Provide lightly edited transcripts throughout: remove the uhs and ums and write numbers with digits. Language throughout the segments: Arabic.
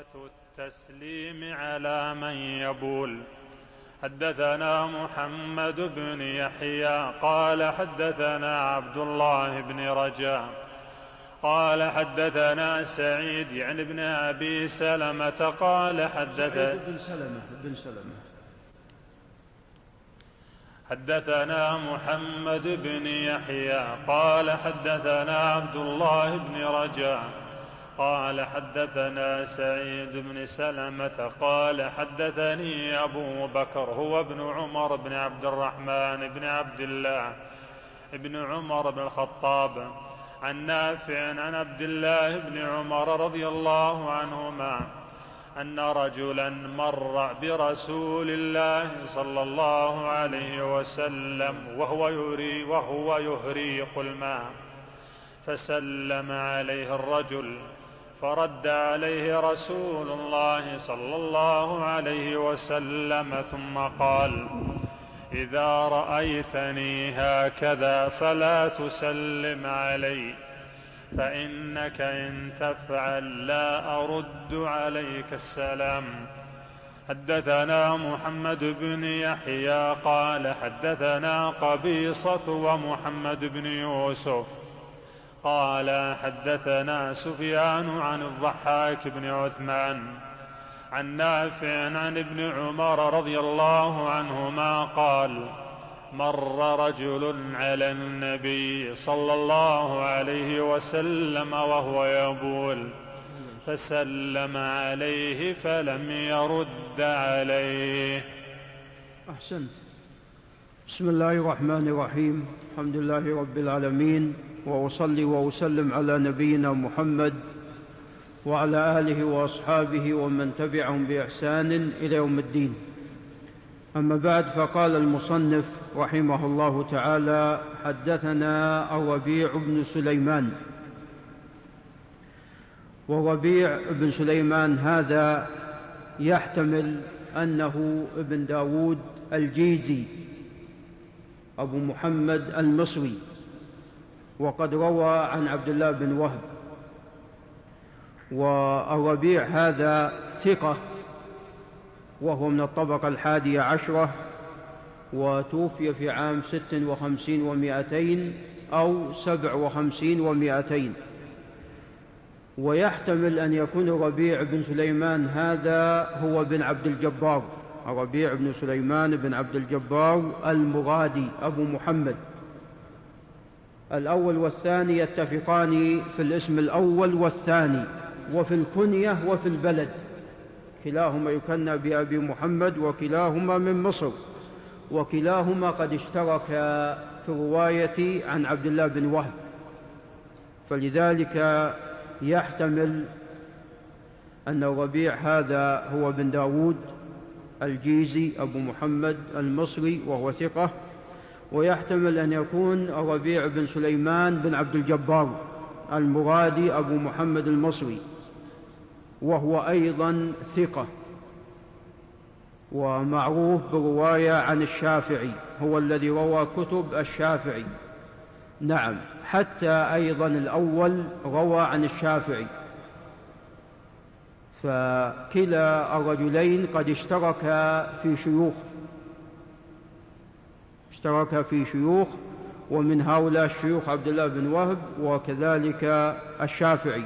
التسليم على من يبول. حدثنا محمد بن يحيى قال حدثنا عبد الله بن رجاء قال حدثنا سعيد يعني ابن أبي سلمة قال حدثنا محمد بن يحيى قال حدثنا عبد الله بن رجاء قال حدثنا سعيد بن سلمة قال حدثني أبو بكر هو ابن عمر بن عبد الرحمن بن عبد الله ابن عمر بن الخطاب عن نافع عن عبد الله بن عمر رضي الله عنهما أن رجلا مر برسول الله صلى الله عليه وسلم وهو يهريق الماء، فسلم عليه الرجل، فرد عليه رسول الله صلى الله عليه وسلم ثم قال: إذا رأيتني هكذا فلا تسلم علي، فإنك إن تفعل لا أرد عليك السلام. حدثنا محمد بن يحيى قال حدثنا قبيصة ومحمد بن يوسف قال حدثنا سفيان عن الضحاك بن عثمان عن نافع عن ابن عمر رضي الله عنهما قال: مر رجل على النبي صلى الله عليه وسلم وهو يبول، فسلم عليه فلم يرد عليه. أحسنت. بسم الله الرحمن الرحيم. الحمد لله رب العالمين، وأصلي وأسلم على نبينا محمد وعلى آله وأصحابه ومن تبعهم بإحسان إلى يوم الدين. أما بعد، فقال المصنف رحمه الله تعالى: حدثنا الربيع بن سليمان. والربيع بن سليمان هذا يحتمل أنه ابن داود الجيزي أبو محمد المصري، وقد روى عن عبد الله بن وهب. والربيع هذا ثقة، وهو من الطبقة 11، وتوفي في عام 56 و200 أو 57 و200. ويحتمل أن يكون الربيع بن سليمان هذا هو بن عبد الجبار، الربيع بن سليمان بن عبد الجبار المرادي أبو محمد. الأول والثاني يتفقان في الاسم الأول والثاني، وفي الكنية وفي البلد، كلاهما يكنى بأبي محمد، وكلاهما من مصر، وكلاهما قد اشترك في الرواية عن عبد الله بن وهب، فلذلك يحتمل أن الربيع هذا هو بن داود الجيزي أبو محمد المصري وهو ثقة، ويحتمل أن يكون الربيع بن سليمان بن عبد الجبار المرادي أبو محمد المصري، وهو أيضا ثقة ومعروف برواية عن الشافعي، هو الذي روى كتب الشافعي. نعم، حتى أيضا الأول روى عن الشافعي، فكلا الرجلين قد اشترك في شيوخ، ومن هؤلاء الشيوخ عبد الله بن وهب وكذلك الشافعي.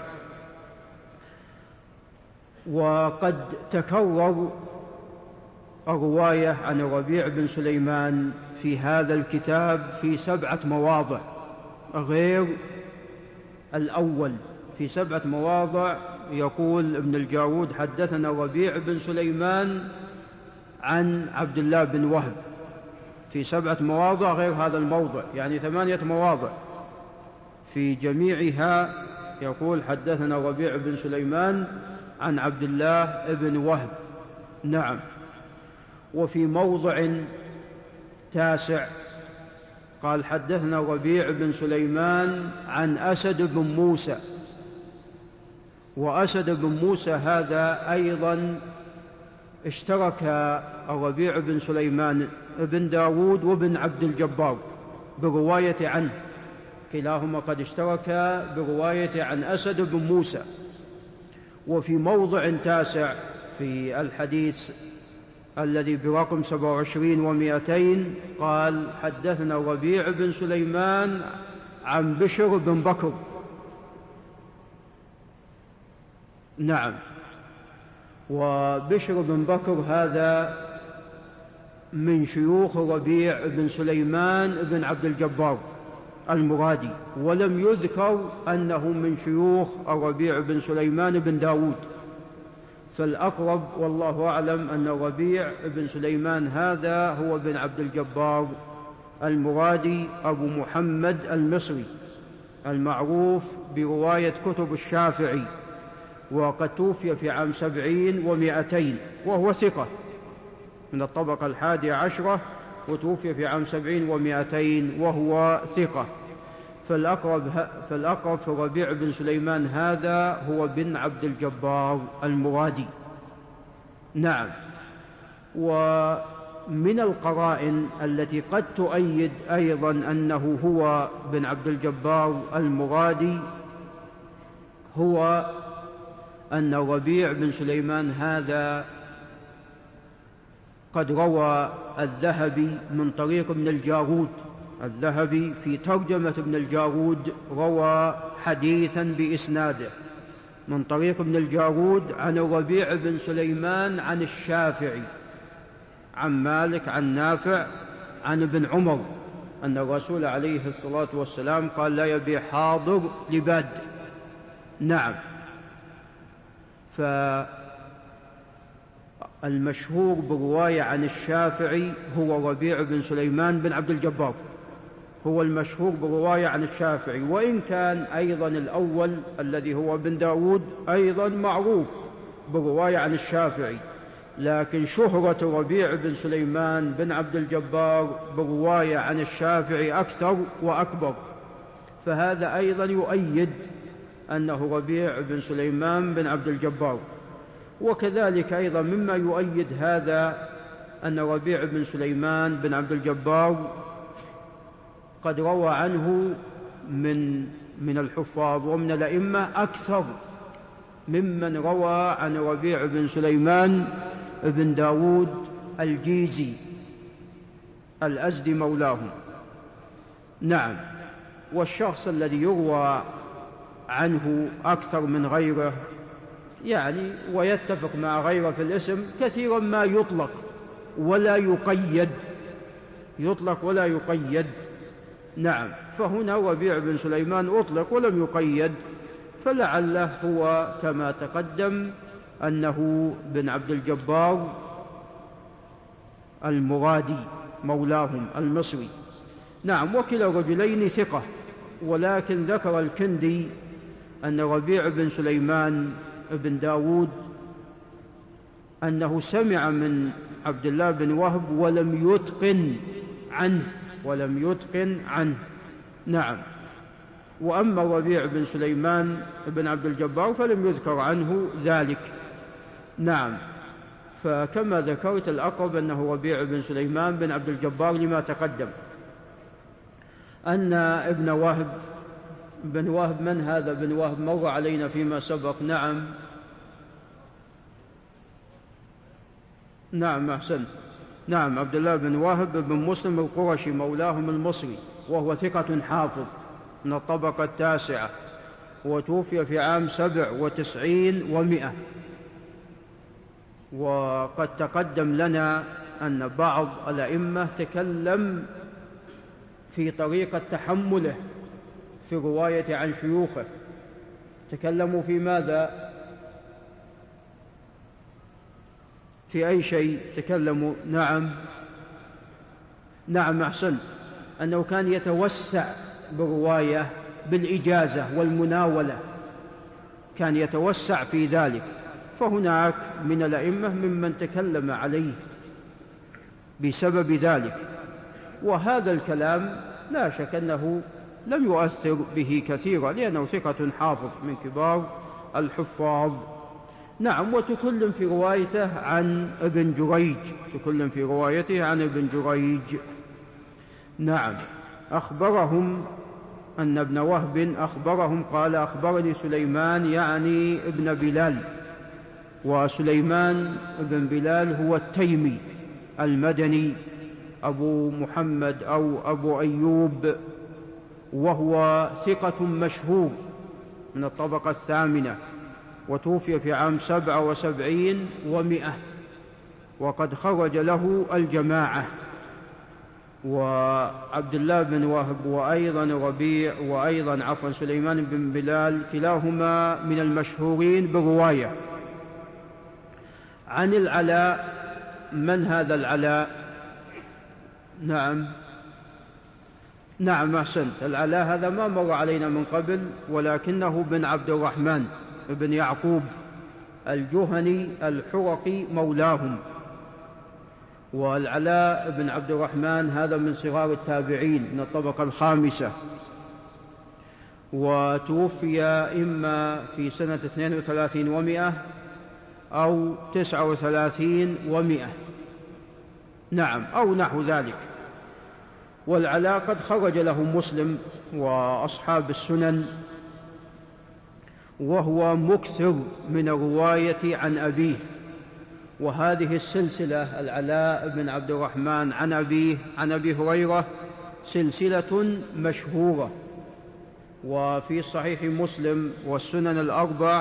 وقد تكرر الرواية عن الربيع بن سليمان في هذا الكتاب في 7 مواضع غير الأول. في 7 مواضع يقول ابن الجارود: حدثنا الربيع بن سليمان عن عبد الله بن وهب، في 7 مواضع غير هذا الموضع، يعني 8 مواضع. في جميعها يقول: حدثنا الربيع بن سليمان عن عبد الله بن وهب. نعم. وفي موضع 9 قال: حدثنا الربيع بن سليمان عن أسد بن موسى. وأسد بن موسى هذا أيضا اشترك الربيع بن سليمان بن داود وبن عبد الجبار برواية عنه، كلاهما قد اشترك برواية عن أسد بن موسى. وفي موضع تاسع في الحديث الذي برقم 27 و200 قال: حدثنا الربيع بن سليمان عن بشر بن بكر. نعم. وبشر بن بكر هذا من شيوخ الربيع بن سليمان بن عبد الجبار المرادي، ولم يذكر أنه من شيوخ الربيع بن سليمان بن داود، فالأقرب والله أعلم أن الربيع بن سليمان هذا هو بن عبد الجبار المرادي أبو محمد المصري المعروف برواية كتب الشافعي، وقد توفي في عام 70 و200، وهو ثقة من الطبقة 11، وتوفي في عام 70 و200 وهو ثقة. فالأقرب في الربيع بن سليمان هذا هو بن عبد الجبار المرادي. نعم. ومن القرائن التي قد تؤيد أيضا أنه هو بن عبد الجبار المرادي هو أن الربيع بن سليمان هذا قد روى الذهبي من طريق ابن الجارود. الذهبي في ترجمة ابن الجارود روى حديثا بإسناده من طريق ابن الجارود عن الربيع بن سليمان عن الشافعي عن مالك عن نافع عن ابن عمر أن الرسول عليه الصلاة والسلام قال: لا يبيع حاضر لباد. نعم. فالمشهور برواية عن الشافعي هو ربيع بن سليمان بن عبد الجبار، هو المشهور برواية عن الشافعي، وإن كان أيضا الأول الذي هو بن داود أيضا معروف برواية عن الشافعي، لكن شهرة ربيع بن سليمان بن عبد الجبار برواية عن الشافعي أكثر وأكبر، فهذا أيضا يؤيد أنه ربيع بن سليمان بن عبد الجبار. وكذلك أيضا مما يؤيد هذا أن ربيع بن سليمان بن عبد الجبار قد روى عنه من الحفاظ ومن الأئمة أكثر ممن روى عن ربيع بن سليمان بن داود الجيزي الأزدي مولاهم. نعم. والشخص الذي يروى عنه أكثر من غيره يعني ويتفق مع غيره في الاسم كثيرا ما يطلق ولا يقيد، يطلق ولا يقيد. نعم. فهنا ربيع بن سليمان أطلق ولم يقيد، فلعله هو كما تقدم أنه بن عبد الجبار المرادي مولاهم المصري. نعم. وكلا الرجلين ثقة، ولكن ذكر الكندي أن ربيع بن سليمان بن داود أنه سمع من عبد الله بن وهب ولم يتقن عنه. نعم. وأما ربيع بن سليمان بن عبد الجبار فلم يذكر عنه ذلك. نعم. فكما ذكرت الأقرب أنه ربيع بن سليمان بن عبد الجبار لما تقدم. أن ابن وهب بن وهب، من هذا بن وهب؟ مر علينا فيما سبق. نعم. نعم أحسنت. نعم. عبد الله بن وهب بن مسلم القرشي مولاهم المصري، وهو ثقة حافظ من الطبقة 9، وتوفي في عام 97 و100. وقد تقدم لنا أن بعض الأئمة تكلم في طريقة تحمله في رواية عن شيوخه. تكلموا في ماذا؟ في أي شيء تكلموا؟ نعم أحسن. أنه كان يتوسع برواية بالإجازة والمناولة، كان يتوسع في ذلك. فهناك من الأئمة ممن تكلم عليه بسبب ذلك، وهذا الكلام لا شك أنه لم يؤثر به كثيرا، لأنه ثقة حافظ من كبار الحفاظ. نعم. وتكلم في روايته عن ابن جريج. نعم. أخبرهم أن ابن وهب أخبرهم قال: أخبرني سليمان يعني ابن بلال وسليمان بن بلال هو التيمي المدني أبو محمد أو أبو أيوب، وهو ثقة مشهور من الطبقة الثامنة، وتوفي في عام 77 و100، وقد خرج له الجماعة. وعبد الله بن وهب وأيضا ربيع وأيضا سليمان بن بلال كلاهما من المشهورين بالرواية. عن العلاء، من هذا العلاء؟ نعم أحسنت، العلاء هذا ما مر علينا من قبل، ولكنه بن عبد الرحمن بن يعقوب الجهني الحرقي مولاهم. والعلاء بن عبد الرحمن هذا من صغار التابعين من الطبقة الخامسة، وتوفي إما في سنة 32 و100 أو 39 و100، نعم، أو نحو ذلك. والعلاء قد خرج له مسلم وأصحاب السنن، وهو مكثر من الرواية عن أبيه. وهذه السلسلة العلاء بن عبد الرحمن عن أبيه عن أبي هريرة سلسلة مشهورة، وفي صحيح مسلم والسنن الأربع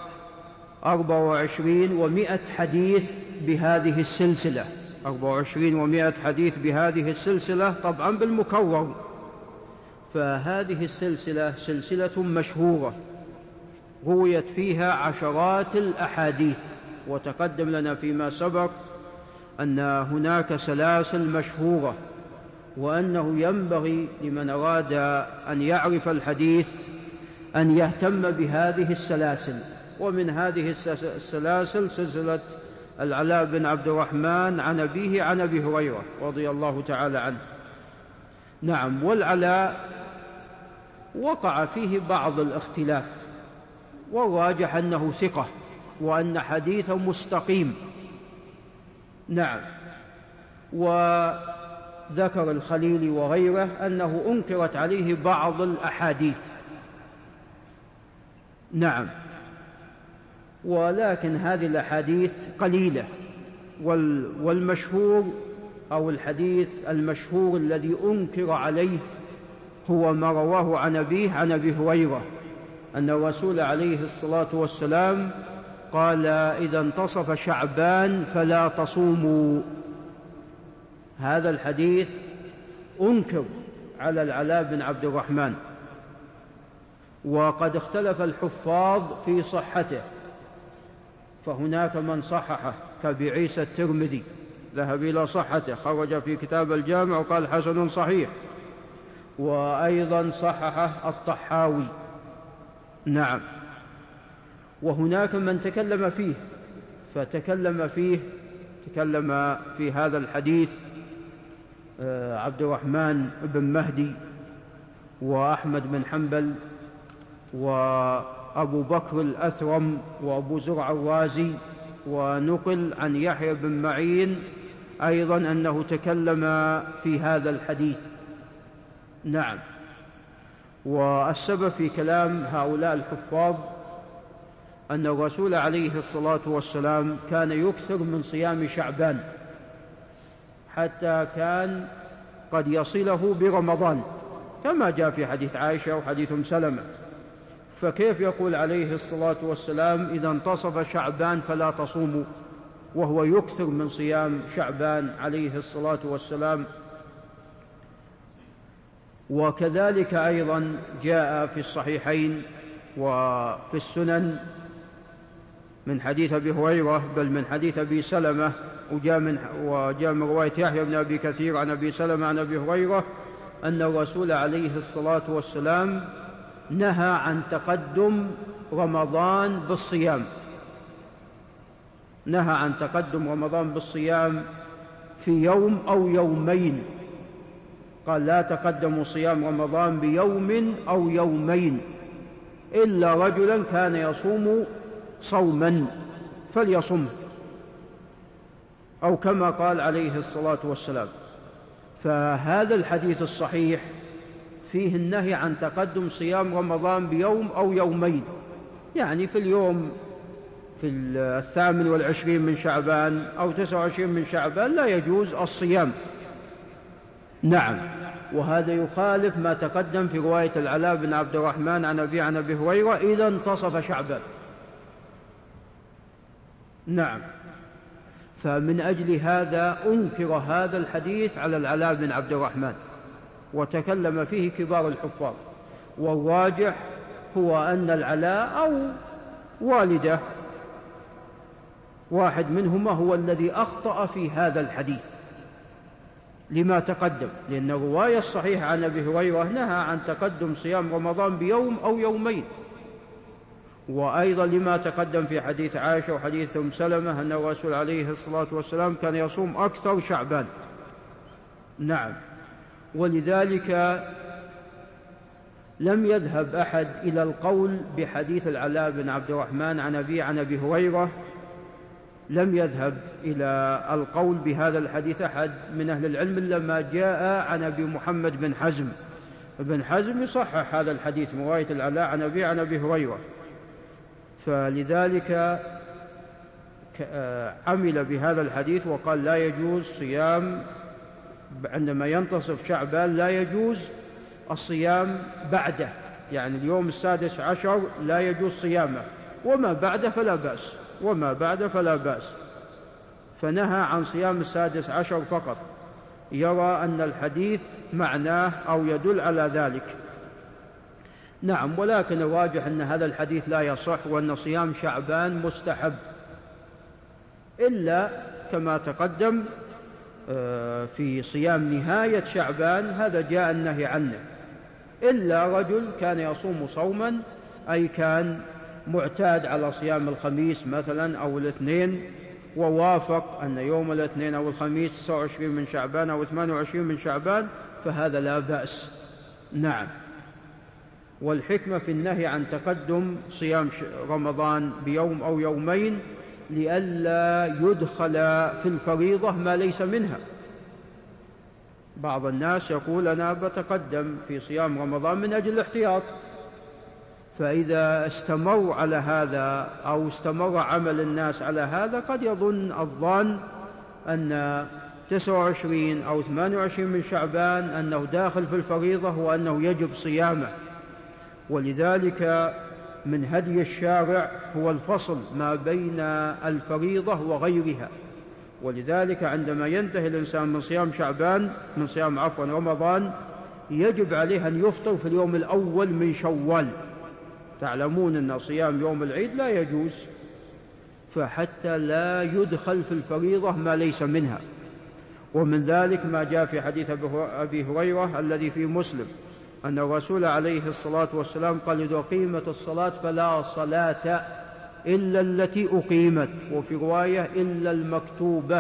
24 و100 حديث بهذه السلسلة، 24 و100 حديث بهذه السلسلة، طبعا بالمكرر. فهذه السلسلة سلسلة مشهورة رويت فيها عشرات الأحاديث، وتقدم لنا فيما سبق أن هناك سلاسل مشهورة، وأنه ينبغي لمن أراد أن يعرف الحديث أن يهتم بهذه السلاسل. ومن هذه السلاسل سلسلة العلاء بن عبد الرحمن عن أبيه عن أبي هريرة رضي الله تعالى عنه. نعم، والعلاء وقع فيه بعض الاختلاف، والراجح أنه ثقة وأن حديثه مستقيم. نعم، وذكر الخليل وغيره أنه أنكرت عليه بعض الأحاديث. نعم، ولكن هذه الأحاديث قليلة، والمشهور أو الحديث المشهور الذي أنكر عليه هو ما رواه عن أبيه عن أبي هريرة أن الرسول عليه الصلاة والسلام قال: إذا انتصف شعبان فلا تصوموا. هذا الحديث أنكر على العلاء بن عبد الرحمن، وقد اختلف الحفاظ في صحته، فهناك من صححه كأبي عيسى الترمذي ذهب إلى صحته، خرج في كتاب الجامع وقال حسن صحيح، وأيضا صححه الطحاوي. نعم، وهناك من تكلم فيه، تكلم في هذا الحديث عبد الرحمن بن مهدي وأحمد بن حنبل وأبو بكر الأثرم وأبو زرع الرازي، ونقل عن يحيى بن معين أيضا أنه تكلم في هذا الحديث. نعم، والسبب في كلام هؤلاء الحفاظ أن الرسول عليه الصلاة والسلام كان يكثر من صيام شعبان، حتى كان قد يصله برمضان كما جاء في حديث عائشة وحديث سلمة. فكيف يقول عليه الصلاة والسلام: إذا انتصف شعبان فلا تصوموا، وهو يكثر من صيام شعبان عليه الصلاة والسلام؟ وكذلك أيضا جاء في الصحيحين وفي السنن من حديث أبي هريرة، بل من حديث أبي سلمة، وجاء من رواية يحيى بن أبي كثير عن أبي سلمة عن أبي هريرة أن الرسول عليه الصلاة والسلام نهى عن تقدم رمضان بالصيام، نهى عن تقدم رمضان بالصيام في يوم أو يومين، قال: لا تقدموا صيام رمضان بيوم أو يومين إلا رجلا كان يصوم صوما فليصمه، أو كما قال عليه الصلاة والسلام. فهذا الحديث الصحيح فيه النهي عن تقدم صيام رمضان بيوم أو يومين، يعني في اليوم في 28 من شعبان أو 29 من شعبان لا يجوز الصيام. نعم، وهذا يخالف ما تقدم في رواية العلاء بن عبد الرحمن عن أبي هريرة إذا انتصف شعبان. نعم، فمن أجل هذا أنكر هذا الحديث على العلاء بن عبد الرحمن وتكلم فيه كبار الحفاظ، والراجح هو أن العلاء أو والده واحد منهما هو الذي أخطأ في هذا الحديث لما تقدم، لأن الرواية الصحيحة عن أبي هريرة نهى عن تقدم صيام رمضان بيوم أو يومين، وأيضا لما تقدم في حديث عائشة وحديث أم سلمة أن الرسول عليه الصلاة والسلام كان يصوم أكثر شعبان. نعم، ولذلك لم يذهب أحد إلى القول بحديث العلاء بن عبد الرحمن عن أبي هريرة، لم يذهب إلى القول بهذا الحديث أحد من أهل العلم إلا ما جاء عن أبي محمد بن حزم. ابن حزم يصحح هذا الحديث من رواية العلاء عن أبي هريرة، فلذلك عمل بهذا الحديث وقال لا يجوز صيام عندما ينتصف شعبان، لا يجوز الصيام بعده، يعني اليوم 16 لا يجوز صيامه، وما بعده فلا بأس، فنهى عن صيام 16 فقط، يرى أن الحديث معناه أو يدل على ذلك. نعم، ولكن الراجح أن هذا الحديث لا يصح، وأن صيام شعبان مستحب، إلا كما تقدم في صيام نهاية شعبان هذا جاء النهي عنه، إلا رجل كان يصوم صوما أي كان معتاد على صيام الخميس مثلا أو الاثنين، ووافق أن يوم الاثنين أو الخميس 29 من شعبان أو 28 من شعبان، فهذا لا بأس. نعم، والحكمة في النهي عن تقدم صيام رمضان بيوم أو يومين لئلا يدخل في الفريضة ما ليس منها. بعض الناس يقول أنا بتقدم في صيام رمضان من أجل الاحتياط، فإذا استمر على هذا أو استمر عمل الناس على هذا قد يظن الظان أن 29 أو 28 من شعبان أنه داخل في الفريضة وأنه يجب صيامه، ولذلك من هدي الشارع هو الفصل ما بين الفريضة وغيرها، ولذلك عندما ينتهي الإنسان من صيام رمضان يجب عليه أن يفطر في اليوم الأول من شوال. تعلمون أن صيام يوم العيد لا يجوز، فحتى لا يدخل في الفريضة ما ليس منها. ومن ذلك ما جاء في حديث أبي هريرة الذي في مسلم أن الرسول عليه الصلاة والسلام قال إذا أقيمت الصلاة فلا صلاة إلا التي أقيمت، وفي رواية إلا المكتوبة،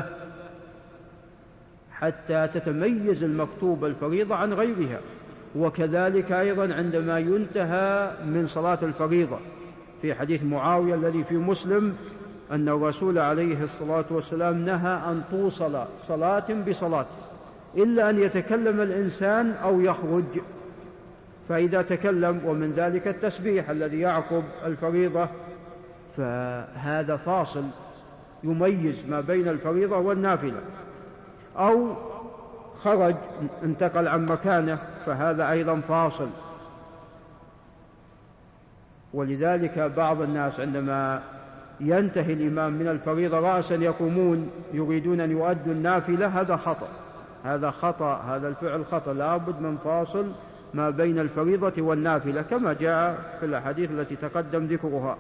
حتى تتميز المكتوبة الفريضة عن غيرها. وكذلك أيضا عندما ينتهى من صلاة الفريضة في حديث معاوية الذي في مسلم أن الرسول عليه الصلاة والسلام نهى أن توصل صلاة بصلاة إلا أن يتكلم الإنسان أو يخرج، فإذا تكلم، ومن ذلك التسبيح الذي يعقب الفريضة، فهذا فاصل يميز ما بين الفريضة والنافلة، أو خرج انتقل عن مكانه فهذا أيضا فاصل. ولذلك بعض الناس عندما ينتهي الإمام من الفريضة رأسا يقومون يريدون أن يؤدوا النافلة، هذا خطأ، هذا الفعل خطأ، لابد من فاصل ما بين الفريضة والنافلة كما جاء في الأحاديث التي تقدم ذكرها.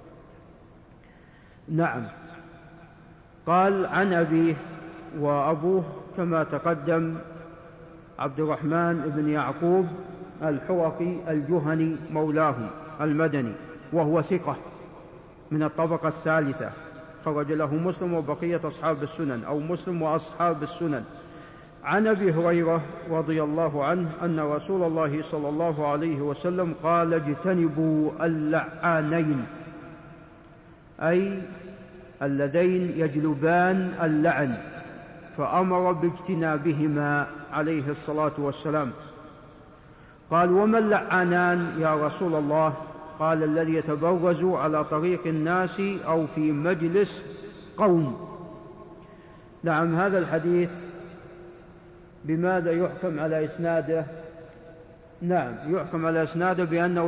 نعم، قال عن أبيه، وأبوه كما تقدم عبد الرحمن بن يعقوب الحرقي الجهني مولاهم المدني، وهو ثقة من الطبقة الثالثة، خرج له مسلم وبقية أصحاب السنن، أو مسلم وأصحاب السنن. عن أبي هريرة رضي الله عنه أن رسول الله صلى الله عليه وسلم قال اجتنبوا اللعانين، أي اللذين يجلبان اللعن، فأمر باجتنابهما عليه الصلاة والسلام. قال وما اللعانان يا رسول الله؟ قال الذي يتبرز على طريق الناس أو في مجلس قوم. نعم، هذا الحديث بماذا يحكم على إسناده؟ نعم، يحكم على إسناده بأنه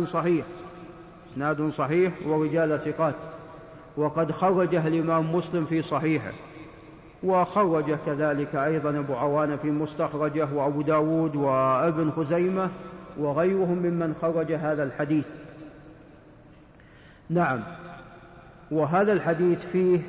إسناد صحيح ورجال ثقات، وقد خرجه الإمام مسلم في صحيحه، وخرجه كذلك أيضا أبو عوانة في مستخرجه، وأبو داود وابن خزيمة وغيرهم ممن خرج هذا الحديث. نعم، وهذا الحديث فيه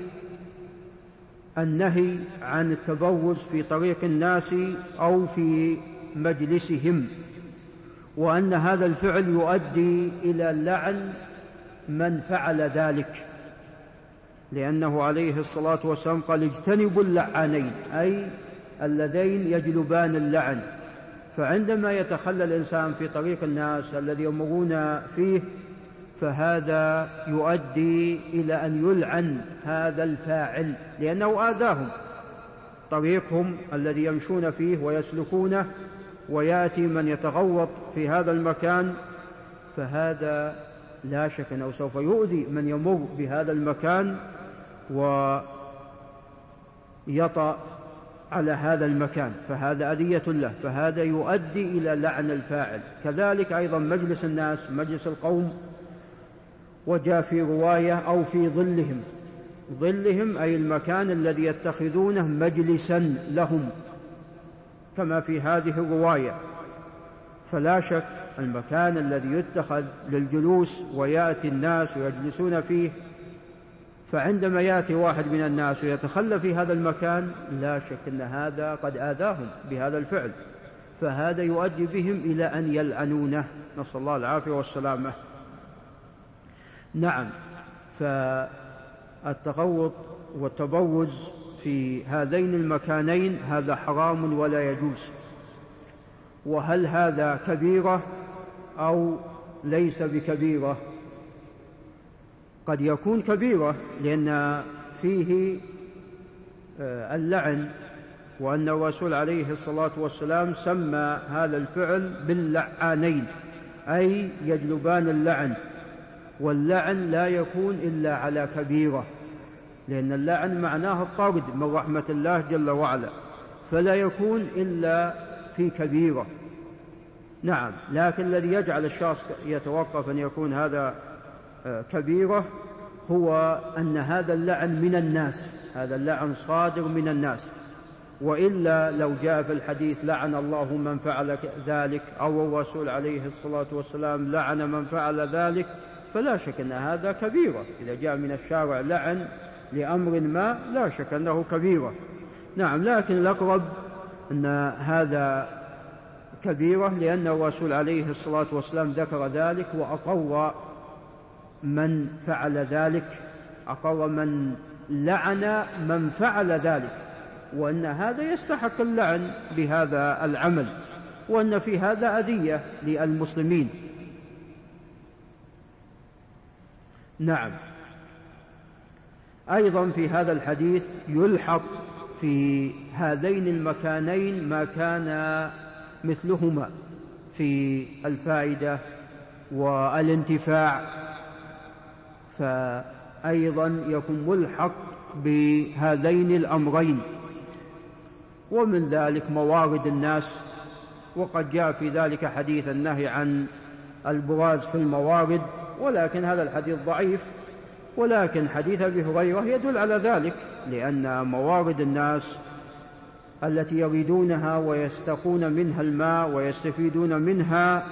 النهي عن التبرز في طريق الناس أو في مجلسهم، وأن هذا الفعل يؤدي إلى لعن من فعل ذلك، لأنه عليه الصلاة والسلام قال اجتنبوا اللعانين، أي اللذين يجلبان اللعن. فعندما يتخلى الإنسان في طريق الناس الذي يمرون فيه فهذا يؤدي إلى أن يلعن هذا الفاعل، لأنه آذاهم طريقهم الذي يمشون فيه ويسلكونه، ويأتي من يتغوط في هذا المكان، فهذا لا شك أنه سوف يؤذي من يمر بهذا المكان ويطأ على هذا المكان، فهذا أذية له، فهذا يؤدي إلى لعن الفاعل. كذلك أيضا مجلس الناس، مجلس القوم، وجاء في رواية أو في ظلهم أي المكان الذي يتخذونه مجلسا لهم كما في هذه الرواية. فلا شك المكان الذي يتخذ للجلوس ويأتي الناس ويجلسون فيه، فعندما يأتي واحد من الناس ويتخلى في هذا المكان لا شك أن هذا قد آذاهم بهذا الفعل، فهذا يؤدي بهم إلى أن يلعنونه، نسأل الله العافية والسلامة. نعم، فالتغوط والتبرز في هذين المكانين هذا حرام ولا يجوز. وهل هذا كبيرة أو ليس بكبيرة؟ قد يكون كبيرة لأن فيه اللعن، وأن الرسول عليه الصلاة والسلام سمى هذا الفعل باللعانين، أي يجلبان اللعن، واللعن لا يكون إلا على كبيرة، لأن اللعن معناه الطرد من رحمة الله جل وعلا، فلا يكون إلا في كبيرة. نعم، لكن الذي يجعل الشخص يتوقف أن يكون هذا كبيرة هو أن هذا اللعن من الناس، هذا اللعن صادر من الناس، وإلا لو جاء في الحديث لعن الله من فعل ذلك، أو الرسول عليه الصلاة والسلام لعن من فعل ذلك، فلا شك أن هذا كبيرة. إذا جاء من الشارع لعن لأمر ما لا شك أنه كبيرة. نعم، لكن الأقرب أن هذا كبيرة، لأن الرسول عليه الصلاة والسلام ذكر ذلك وأقر من فعل ذلك، أقر من لعن من فعل ذلك، وأن هذا يستحق اللعن بهذا العمل، وأن في هذا أذية للمسلمين. نعم، أيضا في هذا الحديث يلحق في هذين المكانين ما كان مثلهما في الفائدة والانتفاع، فأيضا يكون ملحق بهذين الأمرين، ومن ذلك موارد الناس، وقد جاء في ذلك حديث النهي عن البراز في الموارد، ولكن هذا الحديث ضعيف، ولكن حديث أبي هريرة يدل على ذلك، لأن موارد الناس التي يريدونها ويستقون منها الماء ويستفيدون منها،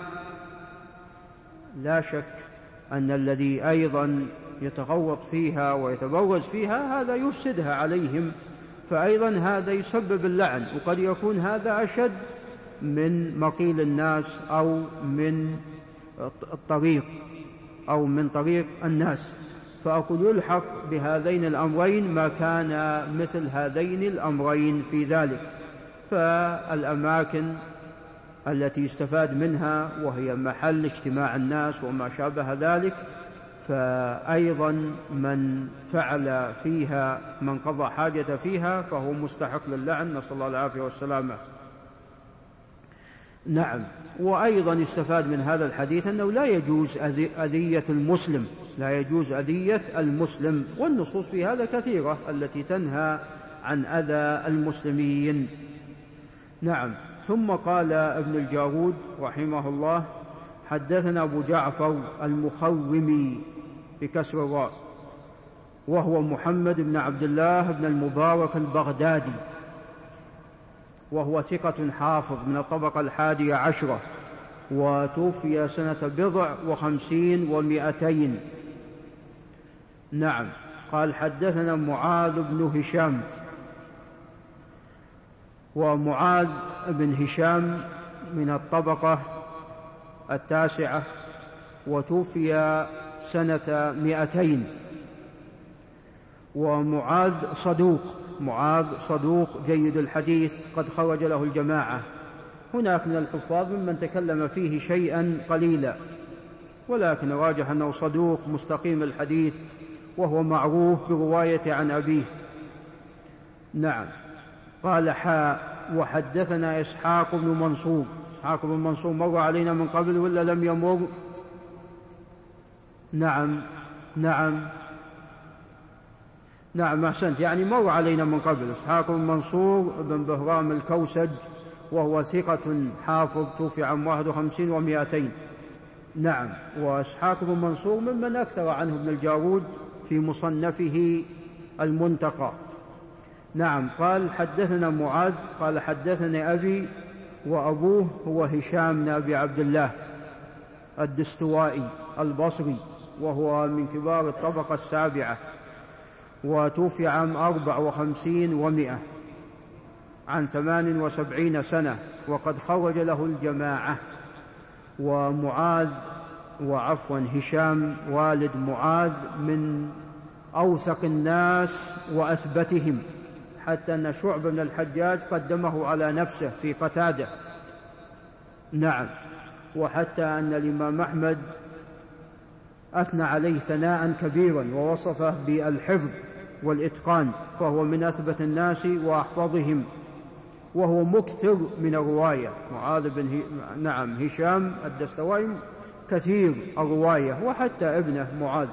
لا شك أن الذي أيضا يتغوط فيها ويتبرز فيها هذا يفسدها عليهم، فأيضا هذا يسبب اللعن، وقد يكون هذا أشد من مقيل الناس أو من الطريق أو من طريق الناس. فأقول يلحق بهذين الأمرين ما كان مثل هذين الأمرين في ذلك. فالأماكن التي يستفاد منها وهي محل اجتماع الناس وما شابه ذلك، فأيضا من فعل فيها من قضى حاجة فيها فهو مستحق للعن، نسأل الله العافية والسلامة. نعم. وأيضا يستفاد من هذا الحديث أنه لا يجوز أذية المسلم، لا يجوز أذية المسلم، والنصوص في هذا كثيرة التي تنهى عن أذى المسلمين. نعم. ثم قال ابن الجارود رحمه الله: حدثنا أبو جعفر المخومي بكسر الراء، وهو محمد بن عبد الله بن المبارك البغدادي، وهو ثقة حافظ من الطبقة 11، وتوفي سنة 59 و200. نعم. قال: حدثنا معاذ بن هشام، ومعاذ بن هشام من الطبقة 9، وتوفي سنة 200. ومعاذ صدوق جيد الحديث، قد خرج له الجماعة. هناك من الحفاظ ممن تكلم فيه شيئا قليلا، ولكن راجح أنه صدوق مستقيم الحديث، وهو معروف برواية عن أبيه. نعم. قال: وحدثنا إسحاق بن منصور. إسحاق بن منصور مر علينا من قبل ولا لم يمر؟ نعم أحسنت، يعني مر علينا من قبل. إسحاق بن منصور بن بهرام الكوسج، وهو ثقة حافظ، توفي عام 51 و200. نعم. وإسحاق بن منصور ممن أكثر عنه ابن الجارود في مصنفه المنتقى. نعم. قال: حدثنا معاذ قال: حدثني أبي، وأبوه هو هشام بن أبي عبد الله الدستوائي البصري، وهو من كبار الطبقة 7، وتوفي عام 54 و100 عن 78 سنة، وقد خرج له الجماعة. هشام والد معاذ من أوثق الناس وأثبتهم، حتى أن شعبة بن الحجاج قدمه على نفسه في قتادة. نعم. وحتى أن الإمام أحمد أثنى عليه ثناء كبيرا، ووصفه بالحفظ والإتقان، فهو من أثبت الناس وأحفظهم، وهو مكثر من الرواية. معاذ بن هشام الدستوائي كثير الرواية، وحتى ابنه معاذ.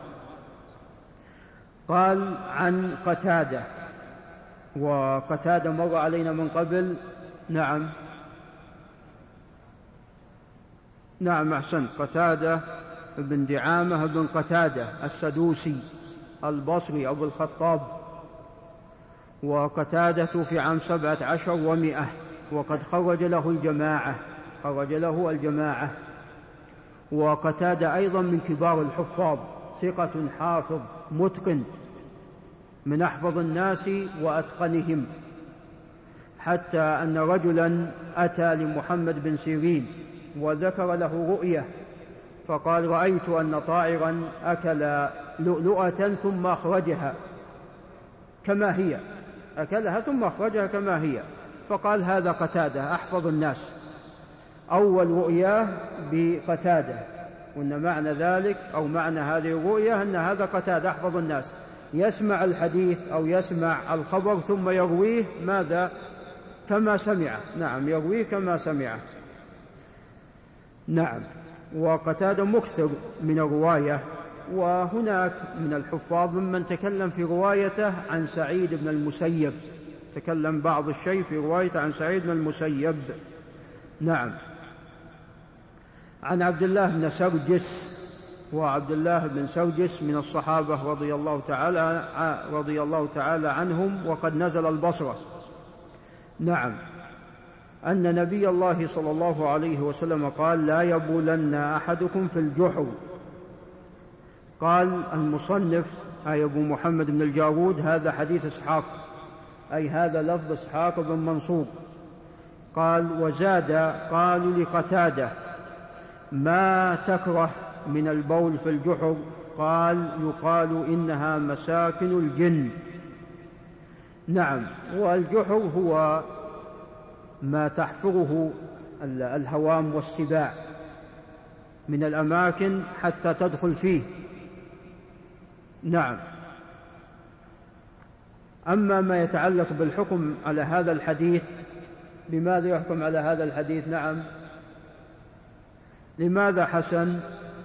قال: عن قتادة، وقتادة مر علينا من قبل. نعم أحسن، قتادة بن دعامة بن قتادة السدوسي البصري أبو الخطاب، وقتادة في عام 17 و100، وقد خرج له الجماعة. وقتادة أيضا من كبار الحفاظ، ثقة حافظ متقن، من أحفظ الناس وأتقنهم، حتى أن رجلا أتى لمحمد بن سيرين وذكر له رؤية، فقال: رأيت أن طائرا أكل لؤلؤة ثم أخرجها كما هي، أكلها ثم أخرجها كما هي. فقال: هذا قتادة أحفظ الناس. أول رؤياه بقتادة، وأن معنى ذلك أو معنى هذه الرؤية أن هذا قتادة أحفظ الناس، يسمع الحديث أو يسمع الخبر ثم يرويه ماذا؟ كما سمعه. نعم، يرويه كما سمعه. نعم. وقتادة مكثر من الرواية. وهناك من الحفاظ ممن تكلم في روايته عن سعيد بن المسيب، تكلم بعض الشيء في روايته عن سعيد بن المسيب. نعم. عن عبد الله بن سرجس، وعبد الله بن سرجس من الصحابة رضي الله تعالى عنهم، وقد نزل البصرة. نعم. أن نبي الله صلى الله عليه وسلم قال: لا يبولن أحدكم في الجحر. قال المصنف أي أبو محمد بن الجارود: هذا حديث إسحاق، أي هذا لفظ إسحاق بن منصور. قال: وزاد قالوا لقتادة: ما تكره من البول في الجحر؟ قال: يقال إنها مساكن الجن. نعم. والجحر هو ما تحفره الهوام والسباع من الأماكن حتى تدخل فيه. نعم. أما ما يتعلق بالحكم على هذا الحديث، بماذا يحكم على هذا الحديث؟ نعم، لماذا حسن؟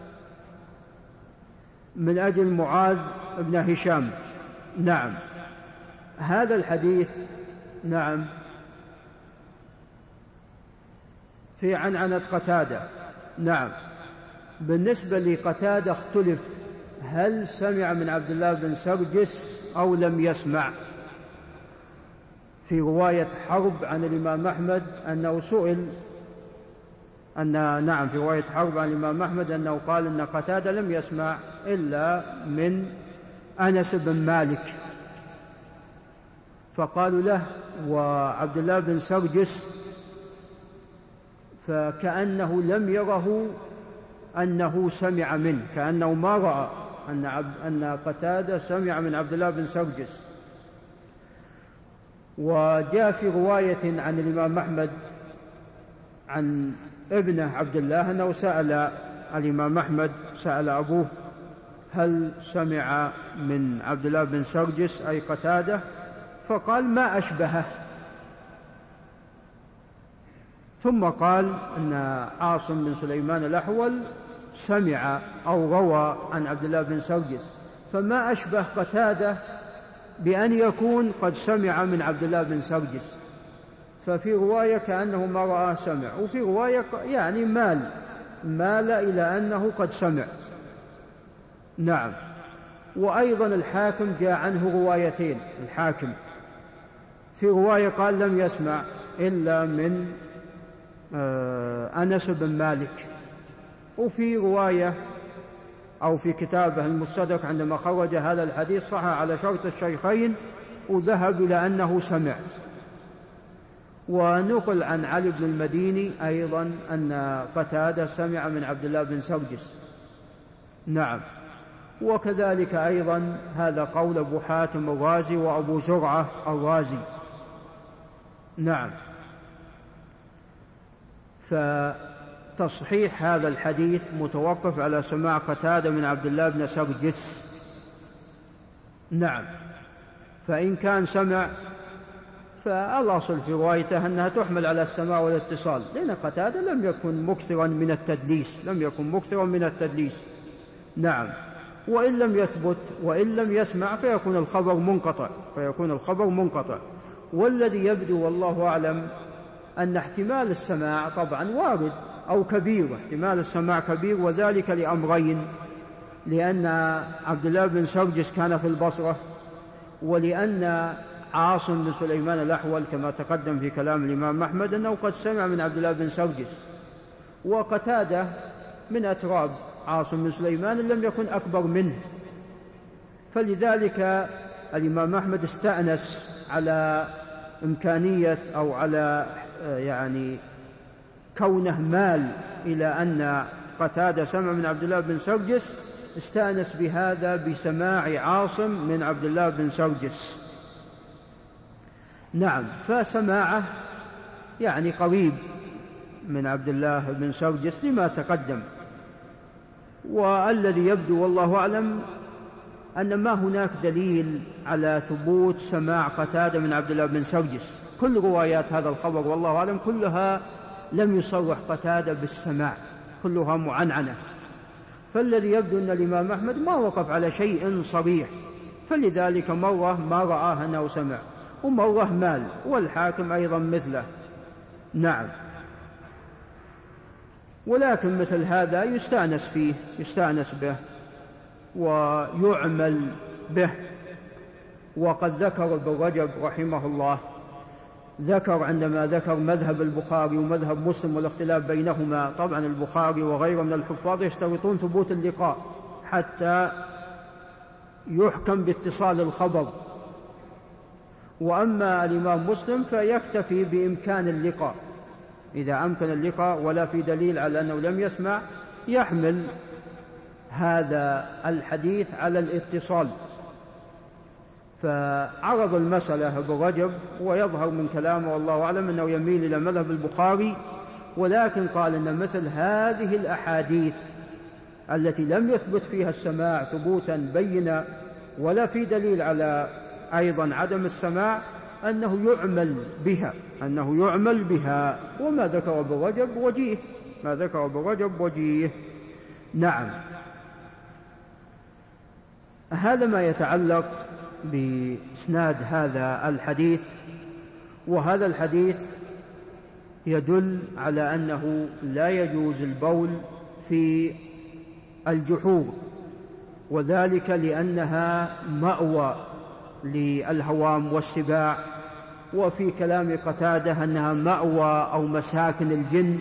من أجل معاذ بن هشام. نعم، هذا الحديث نعم في عنعنة قتادة. نعم، بالنسبة لقتادة اختلف هل سمع من عبد الله بن سرجس أو لم يسمع. في رواية حرب عن الإمام أحمد أنه سئل في رواية حرب عن الإمام أحمد أنه قال أن قتادة لم يسمع إلا من أنس بن مالك، فقالوا له وعبد الله بن سرجس فكأنه لم يره أنه سمع منه، كأنه ما رأى أن قتادة سمع من عبد الله بن سرجس. وجاء في رواية عن الإمام أحمد عن ابنه عبد الله أنه سأل الإمام أحمد سأل أبوه هل سمع من عبد الله بن سرجس أي قتادة، فقال ما أشبهه. ثم قال أن عاصم بن سليمان الأحول سمع أو روى عن عبد الله بن سرجس، فما أشبه قتادة بأن يكون قد سمع من عبد الله بن سرجس. ففي رواية كأنه ما رأى سمع، وفي رواية يعني مال إلى أنه قد سمع. نعم. وأيضا الحاكم جاء عنه روايتين، الحاكم في رواية قال لم يسمع إلا من أنس بن مالك، وفي رواية أو في كتابه المستدرك عندما خرج هذا الحديث صح على شرط الشيخين وذهب إلى أنه سمع. ونقل عن علي بن المديني أيضا أن قتادة سمع من عبد الله بن سرجس. نعم. وكذلك أيضا هذا قول أبو حاتم الرازي وأبو زرعة الرازي. نعم. فتصحيح هذا الحديث متوقف على سماع قتادة من عبد الله بن سرجس. نعم. فإن كان سمع فالأصل في روايته أنها تحمل على السماع والاتصال، لأن قتادة لم يكن مكثرا من التدليس. نعم. وإن لم يثبت وإن لم يسمع فيكون الخبر منقطع. والذي يبدو والله أعلم أن احتمال السماع طبعا وارد أو كبير، احتمال السماع كبير، وذلك لأمرين: لأن عبد الله بن سرجس كان في البصرة، ولأن عاصم بن سليمان الأحول كما تقدم في كلام الإمام أحمد أنه قد سمع من عبد الله بن سرجس، وقتادة من أتراب عاصم بن سليمان لم يكن أكبر منه، فلذلك الإمام أحمد استأنس على إمكانية أو على يعني كونه مال إلى أن قتادة سمع من عبد الله بن سرجس، استأنس بهذا بسماع عاصم من عبد الله بن سرجس. نعم. فسماعه يعني قريب من عبد الله بن سرجس لما تقدم. والذي يبدو والله أعلم أن ما هناك دليل على ثبوت سماع قتادة من عبد الله بن سرجس. كل روايات هذا الخبر والله أعلم كلها لم يصرح قتادة بالسماع، كلها معنعنة. فالذي يبدو أن الإمام أحمد ما وقف على شيء صريح، فلذلك مرة ما رآه أنه سمع ومرة مال، والحاكم أيضا مثله. نعم. ولكن مثل هذا يستأنس به ويعمل به. وقد ذكر ابن رجب رحمه الله عندما ذكر مذهب البخاري ومذهب مسلم والاختلاف بينهما، طبعا البخاري وغيره من الحفاظ يشترطون ثبوت اللقاء حتى يحكم باتصال الخبر، وأما الإمام مسلم فيكتفي بإمكان اللقاء، إذا أمكن اللقاء ولا في دليل على أنه لم يسمع يحمل هذا الحديث على الاتصال. فعرض المسألة ابن رجب، ويظهر من كلامه والله أعلم أنه يميل إلى مذهب البخاري، ولكن قال أن مثل هذه الأحاديث التي لم يثبت فيها السماع ثبوتا بينا ولا في دليل على أيضا عدم السماع أنه يعمل بها. وما ذكر ابن رجب وجيه، ما ذكر ابن رجب وجيه. نعم، هذا ما يتعلق بإسناد هذا الحديث. وهذا الحديث يدل على أنه لا يجوز البول في الجحور، وذلك لأنها مأوى للهوام والسباع، وفي كلام قتادة أنها مأوى أو مساكن الجن،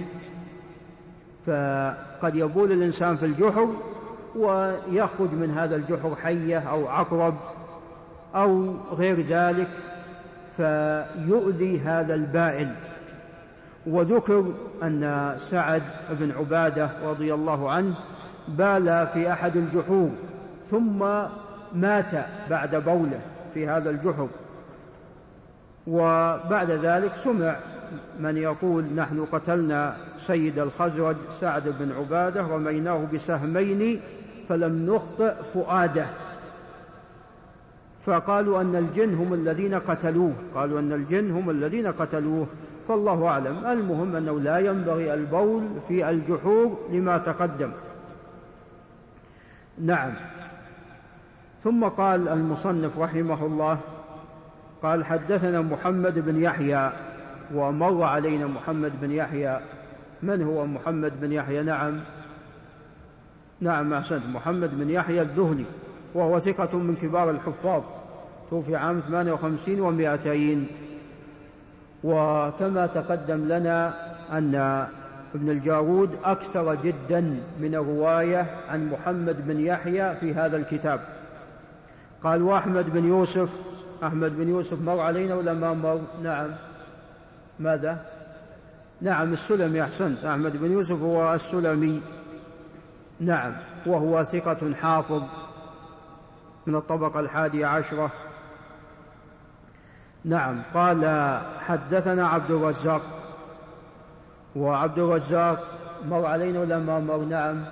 فقد يبول الإنسان في الجحر ويخرج من هذا الجحر حية أو عقرب أو غير ذلك فيؤذي هذا البائل. وذكر أن سعد بن عبادة رضي الله عنه بال في أحد الجحور ثم مات بعد بوله في هذا الجحر، وبعد ذلك سمع من يقول نحن قتلنا سيد الخزرج سعد بن عبادة رميناه بسهمين فلم نخطئ فؤاده، فقالوا أن الجن هم الذين قتلوه، قالوا أن الجن هم الذين قتلوه، فالله أعلم. المهم أنه لا ينبغي البول في الجحور لما تقدم. نعم. ثم قال المصنف رحمه الله قال حدثنا محمد بن يحيى، ومر علينا محمد بن يحيى. من هو محمد بن يحيى؟ نعم أحسنت، محمد بن يحيى الذهلي، وهو ثقة من كبار الحفاظ، توفي عام 58 و200. وكما تقدم لنا أن ابن الجارود أكثر جدا من الرواية عن محمد بن يحيى في هذا الكتاب. قال وأحمد بن يوسف، أحمد بن يوسف مر علينا ولا ما مر؟ نعم. ماذا؟ نعم السلمي، أحسنت، أحمد بن يوسف هو السلمي. نعم، وهو ثقة حافظ من الطبقة 11. نعم. قال حدثنا عبد الرزاق، وعبد الرزاق مر علينا ولا ما مر؟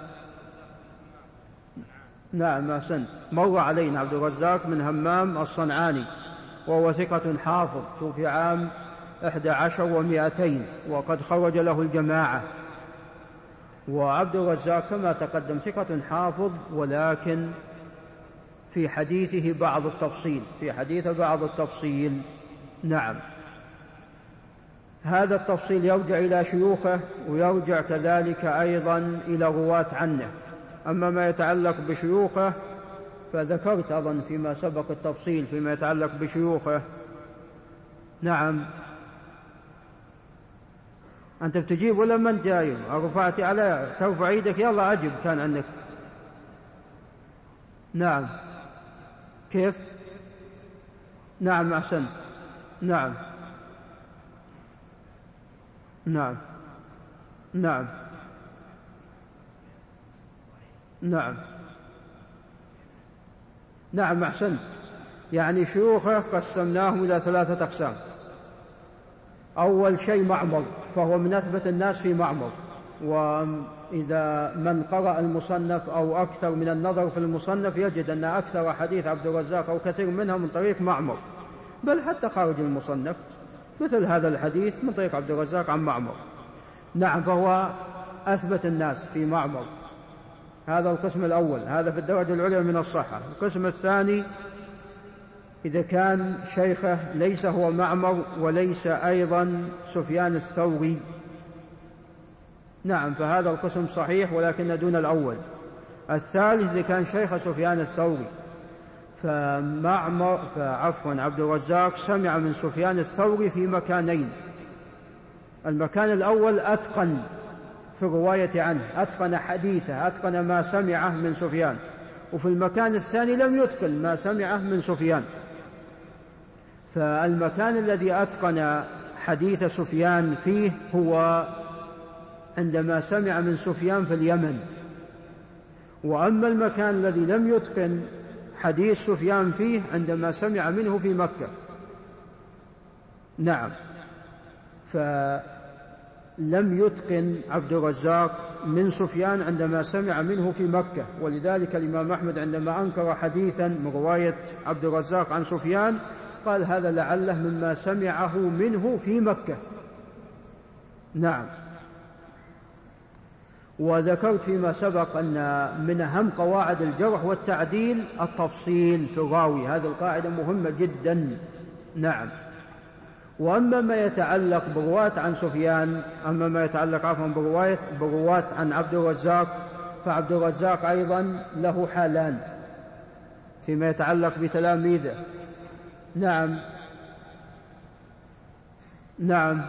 نعم أحسنت، مر علينا عبد الرزاق من همام الصنعاني، وهو ثقة حافظ، توفي عام 11 و200، وقد خرج له الجماعة. وعبد الرزاق كما تقدم ثقة حافظ، ولكن في حديثه بعض التفصيل، نعم. هذا التفصيل يرجع إلى شيوخه، ويرجع كذلك أيضا إلى رواة عنه. أما ما يتعلق بشيوخه فذكرت أظن فيما سبق التفصيل فيما يتعلق بشيوخه. نعم. أنت بتجيب ولا من جايب؟ رفعتي على ترفع يدك، يلا أجب كان عندك. نعم. كيف؟ نعم أحسنت. نعم. نعم. نعم. نعم. نعم أحسنت. يعني شيوخه قسمناهم إلى 3 أقسام. أول شيء معمر، فهو من أثبت الناس في معمر، وإذا من قرأ المصنف أو أكثر من النظر في المصنف يجد أن أكثر حديث عبد الرزاق أو كثير منها من طريق معمر، بل حتى خارج المصنف مثل هذا الحديث من طريق عبد الرزاق عن معمر. نعم، فهو أثبت الناس في معمر. هذا القسم الأول، هذا في الدرجة العليا من الصحة. القسم الثاني إذا كان شيخه ليس هو معمر وليس أيضا سفيان الثوري، نعم، فهذا القسم صحيح ولكن دون الأول. الثالث إذا كان شيخ سفيان الثوري، عبد الرزاق سمع من سفيان الثوري في مكانين. المكان الأول أتقن في الرواية عنه، أتقن حديثه، أتقن ما سمعه من سفيان، وفي المكان الثاني لم يتقن ما سمعه من سفيان. فالمكان الذي أتقن حديث سفيان فيه هو عندما سمع من سفيان في اليمن، وأما المكان الذي لم يتقن حديث سفيان فيه عندما سمع منه في مكة. نعم، فلم يتقن عبد الرزاق من سفيان عندما سمع منه في مكة، ولذلك الإمام أحمد عندما أنكر حديثا من رواية عبد الرزاق عن سفيان قال هذا لعله مما سمعه منه في مكة. نعم. وذكرت فيما سبق أن من أهم قواعد الجرح والتعديل التفصيل في الراوي، هذه القاعدة مهمة جدا. نعم. وأما ما يتعلق برواة عن سفيان، أما ما يتعلق برواة عن عبد الرزاق، فعبد الرزاق أيضا له حالان فيما يتعلق بتلاميذه. نعم نعم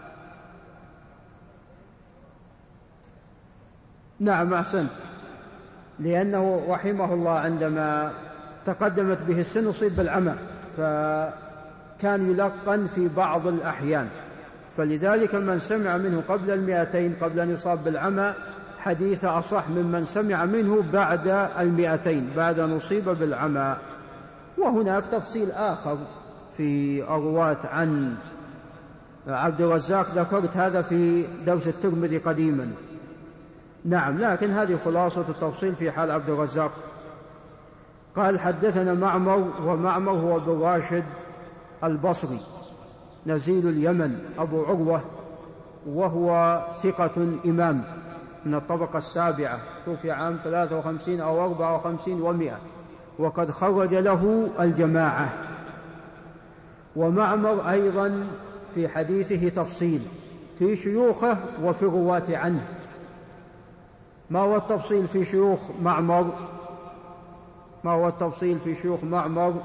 نعم أحسنت، لأنه رحمه الله عندما تقدمت به السن أصيب بالعمى، فكان يلقن في بعض الأحيان، فلذلك من سمع منه قبل 200 قبل أن يصاب بالعمى حديث أصح ممن سمع منه بعد 200 بعد أن أصيب بالعمى. وهناك تفصيل آخر في الرواة عن عبد الرزاق، ذكرت هذا في درس الترمذي قديما. نعم، لكن هذه خلاصة التفصيل في حال عبد الرزاق. قال حدثنا معمر، ومعمر هو بن راشد البصري نزيل اليمن أبو عروة، وهو ثقة إمام من الطبقة السابعة، توفي عام 53 أو 54 و100، وقد خرج له الجماعة. ومعمر أيضا في حديثه تفصيل في شيوخه وفي الرواة عنه. ما هو التفصيل في شيوخ معمر؟ ما هو التفصيل في شيوخ معمر؟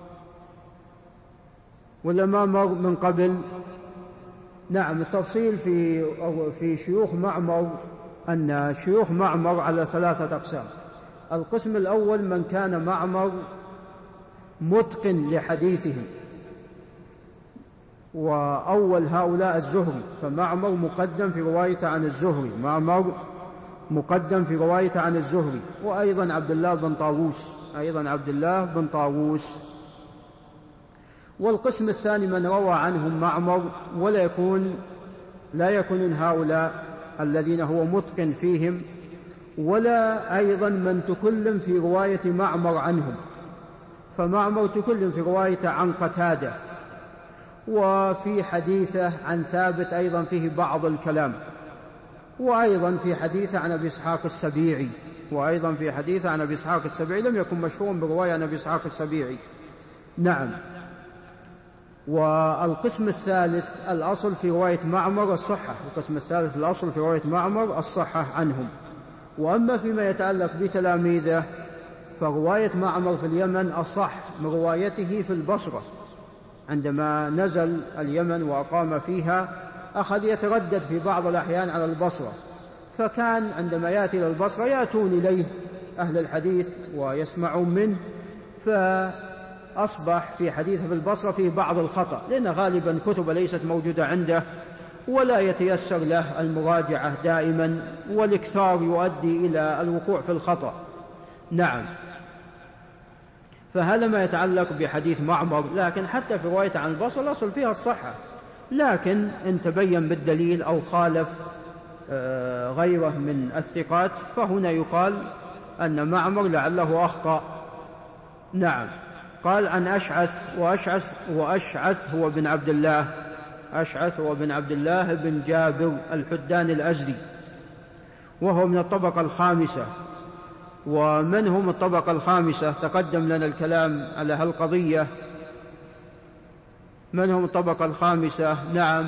ولا ما مر من قبل؟ نعم، التفصيل في شيوخ معمر أن شيوخ معمر على 3 أقسام. القسم الأول من كان معمر متقن لحديثه، وأول هؤلاء الزهري، فمعمر مقدم في روايته عن الزهري، معمر مقدم في روايته عن الزهري، وأيضا عبد الله بن طاووس، أيضا عبد الله بن طاووس. والقسم الثاني من روى عنهم معمر لا يكون هؤلاء الذين هو متقن فيهم، ولا أيضا من تكلم في رواية معمر عنهم، فمعمر تكلم في روايته عن قتادة، وفي حديثه عن ثابت أيضا فيه بعض الكلام، وأيضا في حديثه عن أبي إسحاق السبيعي، وأيضا في حديثه عن أبي إسحاق السبيعي لم يكن مشهورا برواية عن أبي إسحاق السبيعي. نعم. والقسم الثالث الأصل في رواية معمر الصحة، القسم الثالث الأصل في رواية معمر الصحة عنهم. وأما فيما يتعلق بتلاميذه فرواية معمر في اليمن أصح من روايته في البصرة. عندما نزل اليمن وأقام فيها أخذ يتردد في بعض الأحيان على البصرة، فكان عندما يأتي إلى البصرة يأتون إليه أهل الحديث ويسمعون منه، فأصبح في حديثه في البصرة فيه بعض الخطأ، لأن غالبا كتب ليست موجودة عنده ولا يتيسر له المراجعة دائما، والإكثار يؤدي إلى الوقوع في الخطأ. نعم، فهذا ما يتعلق بحديث معمر. لكن حتى في رواية عن البصرة الأصل فيها الصحة، لكن إن تبين بالدليل أو خالف غيره من الثقات فهنا يقال أن معمر لعله أخطأ. نعم. قال عن أشعث، وأشعث هو بن عبد الله، أشعث هو بن عبد الله بن جابر الحدان الأزدي، وهو من الطبقة الخامسة. ومن هم الطبقة الخامسة؟ تقدم لنا الكلام على هالقضية. من هم الطبقة الخامسة؟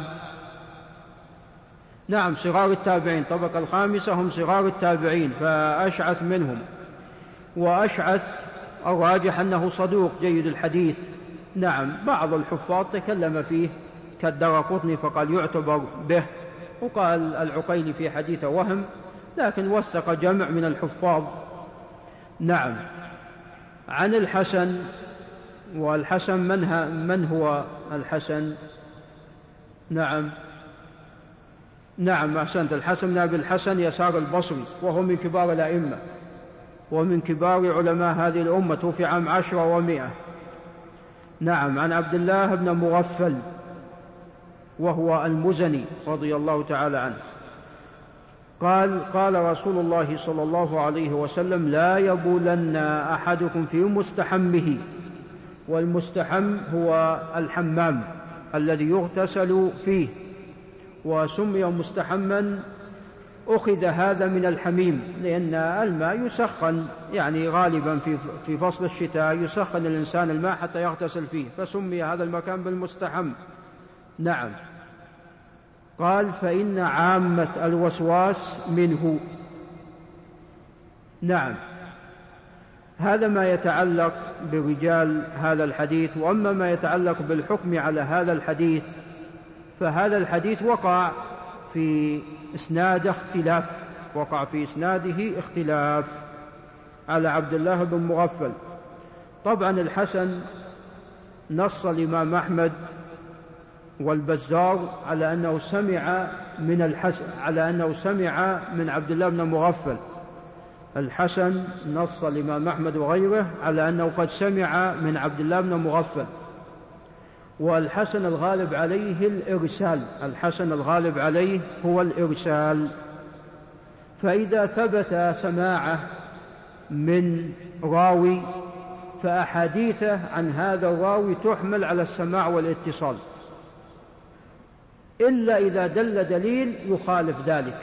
نعم صغار التابعين. الطبقة الخامسة هم صغار التابعين، فأشعث منهم. وأشعث الراجح أنه صدوق جيد الحديث. نعم، بعض الحفاظ تكلم فيه كالدرقطني فقال يعتبر به، وقال العقيلي في حديثه وهم، لكن وثق جمع من الحفاظ. نعم. عن الحسن، والحسن من هو الحسن؟ نعم أحسنت، الحسن بن أبي الحسن يسار البصري، وهو من كبار الأئمة ومن كبار علماء هذه الأمة، توفي عام 10 و100. نعم. عن عبد الله بن مغفل وهو المزني رضي الله تعالى عنه قال رسول الله صلى الله عليه وسلم لا يبولن أحدكم في مستحمه. والمستحم هو الحمام الذي يغتسل فيه، وسمي مستحما أخذ هذا من الحميم، لأن الماء يسخن يعني غالبا في فصل الشتاء يسخن الإنسان الماء حتى يغتسل فيه، فسمي هذا المكان بالمستحم. نعم. قال فإن عامة الوسواس منه. نعم، هذا ما يتعلق برجال هذا الحديث. وأما ما يتعلق بالحكم على هذا الحديث، فهذا الحديث وقع في إسناده اختلاف على عبد الله بن مغفل. طبعا الحسن نص الإمام أحمد والبزار على أنه سمع من عبد الله بن مغفل. الحسن نص الإمام أحمد وغيره على أنه قد سمع من عبد الله بن مغفل. والحسن الغالب عليه هو الإرسال. فإذا ثبت سماعه من راوي فأحاديثه عن هذا الراوي تحمل على السماع والاتصال، إلا إذا دل دليل يخالف ذلك.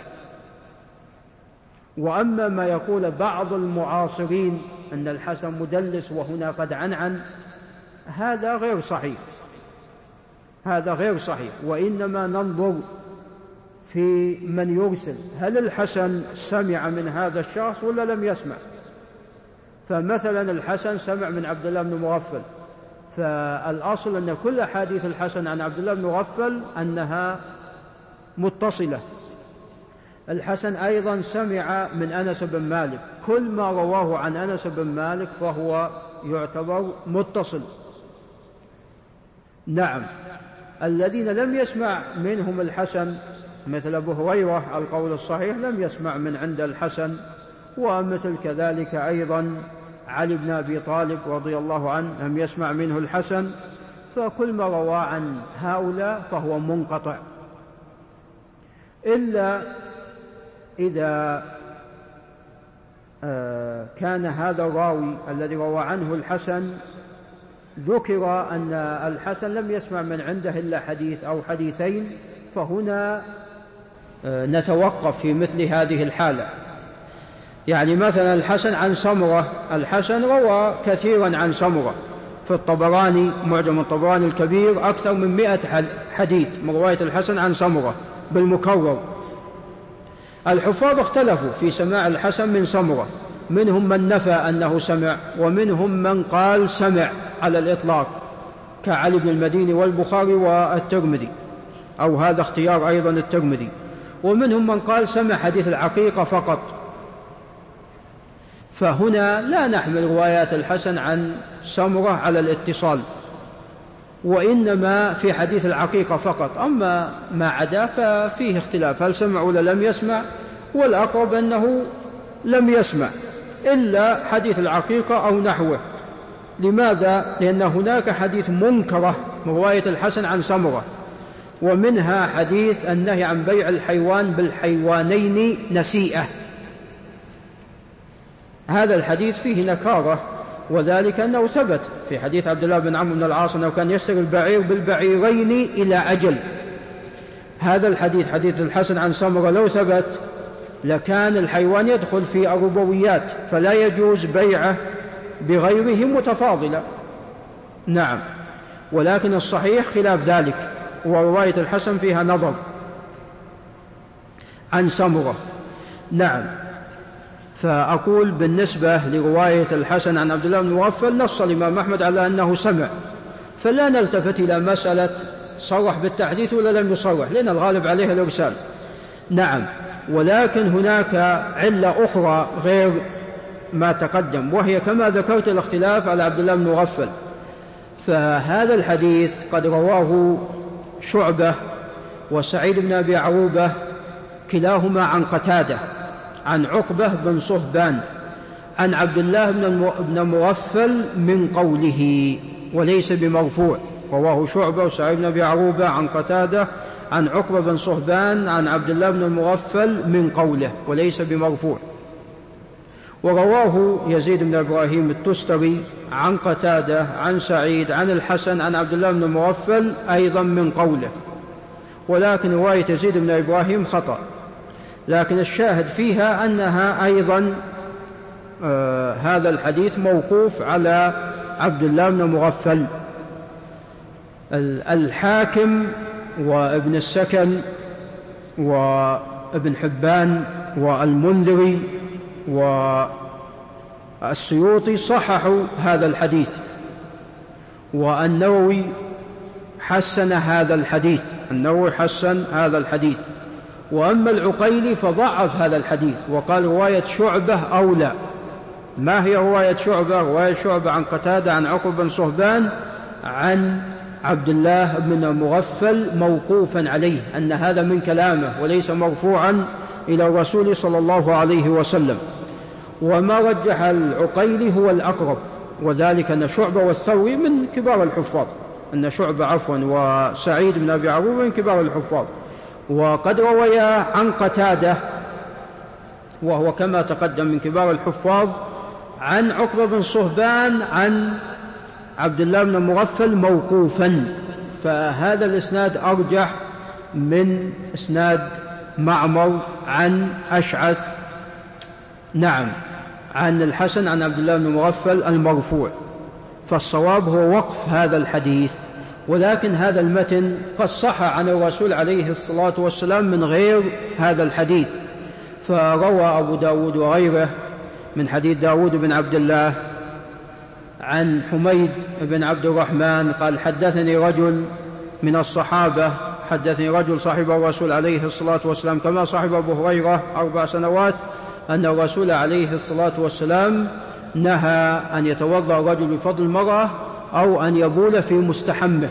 وأما ما يقول بعض المعاصرين أن الحسن مدلس وهنا قد عنعن، هذا غير صحيح. وإنما ننظر في من يرسل، هل الحسن سمع من هذا الشخص ولا لم يسمع؟ فمثلا الحسن سمع من عبد الله بن مغفل، فالأصل أن كل حديث الحسن عن عبد الله بن مغفل أنها متصلة. الحسن أيضا سمع من أنس بن مالك، كل ما رواه عن أنس بن مالك فهو يعتبر متصل. نعم. الذين لم يسمع منهم الحسن مثل أبو هريرة القول الصحيح لم يسمع من عند الحسن، ومثل كذلك أيضا علي بن أبي طالب رضي الله عنه لم يسمع منه الحسن. فكل ما روى عن هؤلاء فهو منقطع، إلا إذا كان هذا الراوي الذي روى عنه الحسن ذكر أن الحسن لم يسمع من عنده إلا حديث أو حديثين، فهنا نتوقف في مثل هذه الحالة. يعني مثلا الحسن عن سمرة، الحسن روى كثيرا عن سمرة في الطبراني، معجم الطبراني الكبير، أكثر من 100 حديث من رواية الحسن عن سمرة بالمكرر. الحفاظ اختلفوا في سماع الحسن من سمرة، منهم من نفى أنه سمع، ومنهم من قال سمع على الإطلاق كعلي بن المديني والبخاري والترمذي، أو هذا اختيار أيضا الترمذي. ومنهم من قال سمع حديث العقيقة فقط. فهنا لا نحمل روايات الحسن عن سمرة على الاتصال، وإنما في حديث العقيقة فقط. أما ما عدا ففيه اختلاف، هل سمع ولا لم يسمع؟ والأقرب أنه لم يسمع إلا حديث العقيقة أو نحوه. لماذا؟ لأن هناك حديث منكرة من رواية الحسن عن سمرة، ومنها حديث النهي عن بيع الحيوان بالحيوانين نسيئة. هذا الحديث فيه نكارة، وذلك أنه ثبت في حديث عبد الله بن عمرو بن العاص أنه كان يشتري البعير بالبعيرين إلى أجل. هذا الحديث حديث الحسن عن سمرة لو ثبت لكان الحيوان يدخل في الربويات، فلا يجوز بيعه بغيره متفاضلة. نعم. ولكن الصحيح خلاف ذلك، ورواية الحسن فيها نظر عن سمرة. نعم. فأقول بالنسبة لرواية الحسن عن عبد الله بن مغفل نص الإمام أحمد على أنه سمع، فلا نلتفت إلى مسألة صرح بالتحديث ولا لم يصرح، لأن الغالب عليه الإرسال. نعم. ولكن هناك علة أخرى غير ما تقدم، وهي كما ذكرت الاختلاف على عبد الله بن مغفل. فهذا الحديث قد رواه شعبة وسعيد بن أبي عروبة كلاهما عن قتادة عن عقبة بن صهبان عن عبد الله بن مغفل من قوله، وليس بمرفوع. رواه شعبة وسعيد بن أبي عروبة عن قتادة عن عقبة بن صهبان عن عبد الله بن مغفل من قوله، وليس بمرفوع. ورواه يزيد بن إبراهيم التستري عن قتادة عن سعيد عن الحسن عن عبد الله بن مغفل أيضا من قوله، ولكن رواية يزيد بن إبراهيم خطأ، لكن الشاهد فيها أنها أيضا هذا الحديث موقوف على عبد الله بن مغفل. الحاكم وابن السكن وابن حبان والمنذري والسيوطي صححوا هذا الحديث، والنووي حسن هذا الحديث. وأما العقيلي فضعف هذا الحديث وقال رواية شعبة أولى. ما هي رواية شعبة؟ رواية شعبة عن قتادة عن عقبة بن صهبان عن عبد الله بن مغفل موقوفا عليه، أن هذا من كلامه وليس مرفوعا إلى الرسول صلى الله عليه وسلم. وما رجح العقيلي هو الأقرب، وذلك أن شعبة والثوري من كبار الحفاظ، أن شعبة وسعيد بن أبي عروبة من كبار الحفاظ، وقد رويا عن قتادة وهو كما تقدم من كبار الحفاظ عن عقبة بن صهبان عن عبد الله بن مغفل موقوفا، فهذا الإسناد أرجح من إسناد معمر عن أشعث عن الحسن عن عبد الله بن مغفل المرفوع. فالصواب هو وقف هذا الحديث، ولكن هذا المتن قد صح عن الرسول عليه الصلاة والسلام من غير هذا الحديث. فروى أبو داود وغيره من حديث داود بن عبد الله عن حميد بن عبد الرحمن قال حدثني رجل من الصحابة، حدثني رجل صاحب الرسول عليه الصلاة والسلام كما صاحب أبو هريرة 4 سنوات، أن الرسول عليه الصلاة والسلام نهى أن يتوضأ الرجل بفضل المرأة أو أن يبول في مستحمه.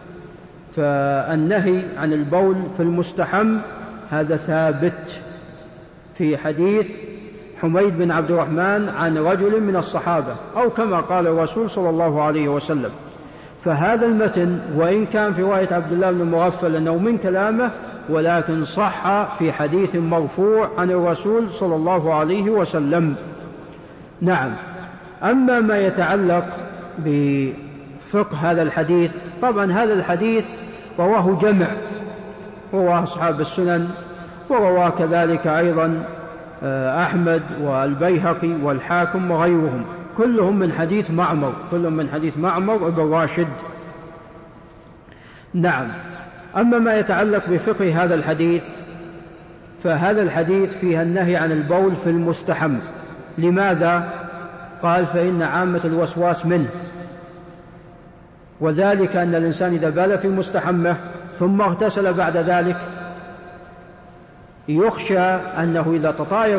فالنهي عن البول في المستحم هذا ثابت في حديث حميد بن عبد الرحمن عن رجل من الصحابة، أو كما قال الرسول صلى الله عليه وسلم. فهذا المتن وإن كان في رواية عبد الله بن مغفل أنه من كلامه، ولكن صح في حديث مرفوع عن الرسول صلى الله عليه وسلم. أما ما يتعلق بفقه هذا الحديث، طبعا هذا الحديث رواه جمع، رواه أصحاب السنن، ورواه كذلك أيضا أحمد والبيهقي والحاكم وغيرهم، كلهم من حديث معمر بن راشد. أما ما يتعلق بفقه هذا الحديث، فهذا الحديث فيها النهي عن البول في المستحم. لماذا؟ قال فإن عامة الوسواس منه، وذلك أن الإنسان إذا بال في مستحمه ثم اغتسل بعد ذلك يخشى أنه إذا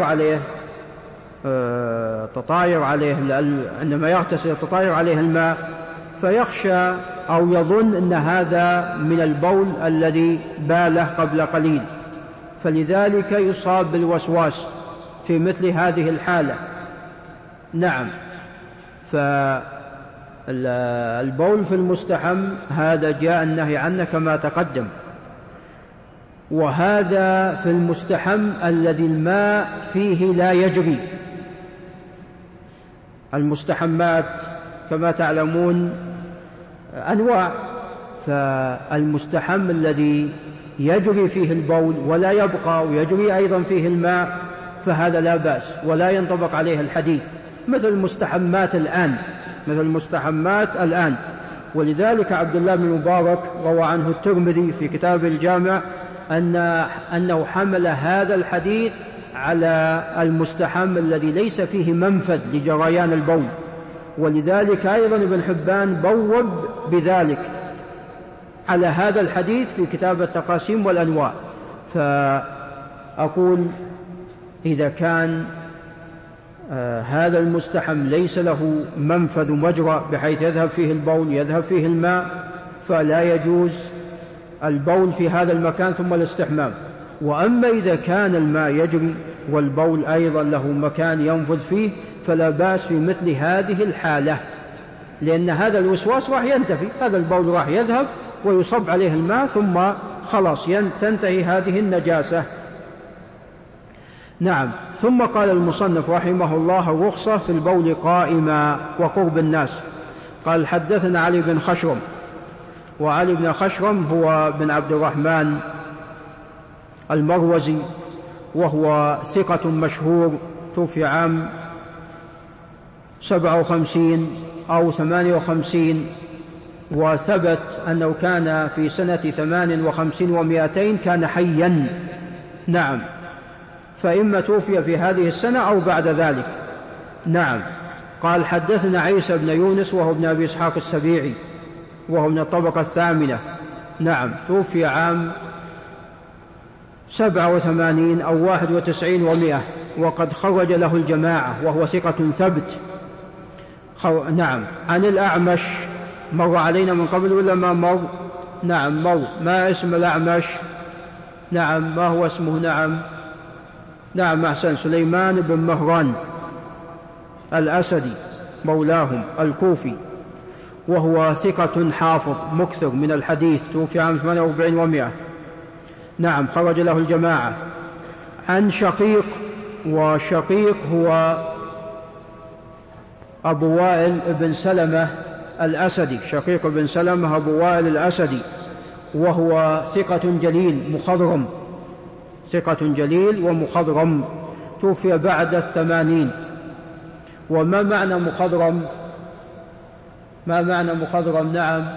تطاير عليه عندما يغتسل يتطاير عليه الماء، فيخشى أو يظن أن هذا من البول الذي باله قبل قليل، فلذلك يصاب بالوسواس في مثل هذه الحالة. فالبول في المستحم هذا جاء النهي عنه كما تقدم. وهذا في المستحم الذي الماء فيه لا يجري. المستحمات كما تعلمون أنواع، فالمستحم الذي يجري فيه البول ولا يبقى ويجري أيضا فيه الماء فهذا لا بأس ولا ينطبق عليه الحديث، مثل المستحمات الآن. ولذلك عبد الله بن مبارك روى عنه الترمذي في كتاب الجامع أنه حمل هذا الحديث على المستحم الذي ليس فيه منفذ لجريان البول، ولذلك أيضا ابن حبان بوب بذلك على هذا الحديث في كتاب التقاسيم والأنواع. فأقول إذا كان هذا المستحم ليس له منفذ مجرى بحيث يذهب فيه البول يذهب فيه الماء، فلا يجوز البول في هذا المكان ثم الاستحمام. وأما إذا كان الماء يجري والبول أيضا له مكان ينفذ فيه فلا بأس في مثل هذه الحالة، لأن هذا الوسواس راح ينتفي، هذا البول راح يذهب ويصب عليه الماء ثم خلاص تنتهي هذه النجاسة. ثم قال المصنف رحمه الله الرخصة في البول قائما وقرب الناس. قال حدثنا علي بن خشرم، وعلي بن خشرم هو بن عبد الرحمن المروزي، وهو ثقة مشهور، توفي عام 57 أو 58، وثبت أنه كان في سنة 58 و200 كان حيا. نعم، فإما توفي في هذه السنة أو بعد ذلك. نعم. قال حدثنا عيسى بن يونس وهو ابن أبي إسحاق السبيعي وهو من الطبقة الثامنة. نعم، توفي عام 87 أو 91 و100، وقد خرج له الجماعة، وهو ثقة ثبت. نعم. عن الأعمش، مر علينا من قبل ولا ما مر؟ نعم مر. ما اسم الأعمش؟ نعم، ما هو اسمه؟ نعم أحسن، سليمان بن مهران الأسدي مولاهم الكوفي، وهو ثقة حافظ مكثر من الحديث، توفي عام 48 و100. نعم، خرج له الجماعة. عن شقيق، وشقيق هو أبو وائل بن سلمة الأسدي، شقيق بن سلمة أبو وائل الأسدي، وهو ثقة جليل مخضرم، ثقة جليل ومخضرم، توفي بعد 80. وما معنى مخضرم؟ ما معنى مخضرم؟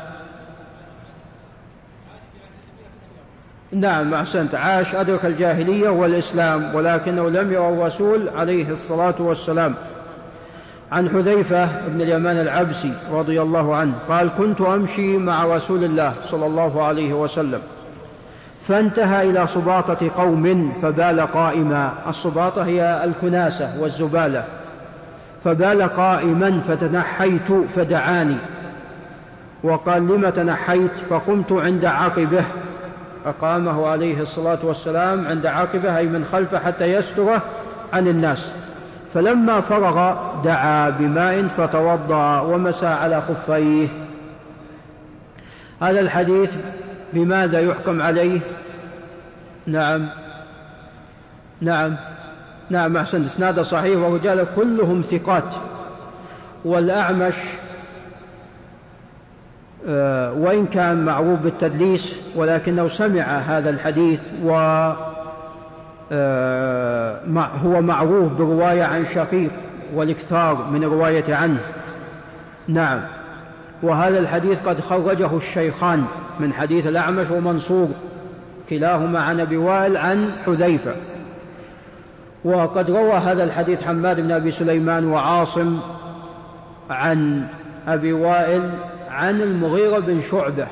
نعم أحسنت، عاش أدرك الجاهلية والإسلام، ولكنه لم يرى الرسول عليه الصلاة والسلام. عن حذيفة بن اليمان العبسي رضي الله عنه قال كنت أمشي مع رسول الله صلى الله عليه وسلم فانتهى إلى صباطة قوم فبال قائما. الصباطة هي الكناسة والزبالة. فبال قائما فتنحيت فدعاني وقال لم تنحيت؟ فقمت عند عقبه، أقامه عليه الصلاة والسلام عند عقبه أي من خلفه حتى يستره عن الناس. فلما فرغ دعا بماء فتوضأ ومسى على خفيه. هذا الحديث بماذا يحكم عليه؟ نعم أحسن، إسناده صحيح ورجاله كلهم ثقات. والأعمش وإن كان معروف بالتدليس ولكنه سمع هذا الحديث، وهو معروف برواية عن شقيق والإكثار من الرواية عنه. نعم. وهذا الحديث قد خرجه الشيخان من حديث الأعمش ومنصور، كلاهما عن أبي وائل عن حذيفة. وقد روى هذا الحديث حماد بن أبي سليمان وعاصم عن أبي وائل عن المغيرة بن شعبة،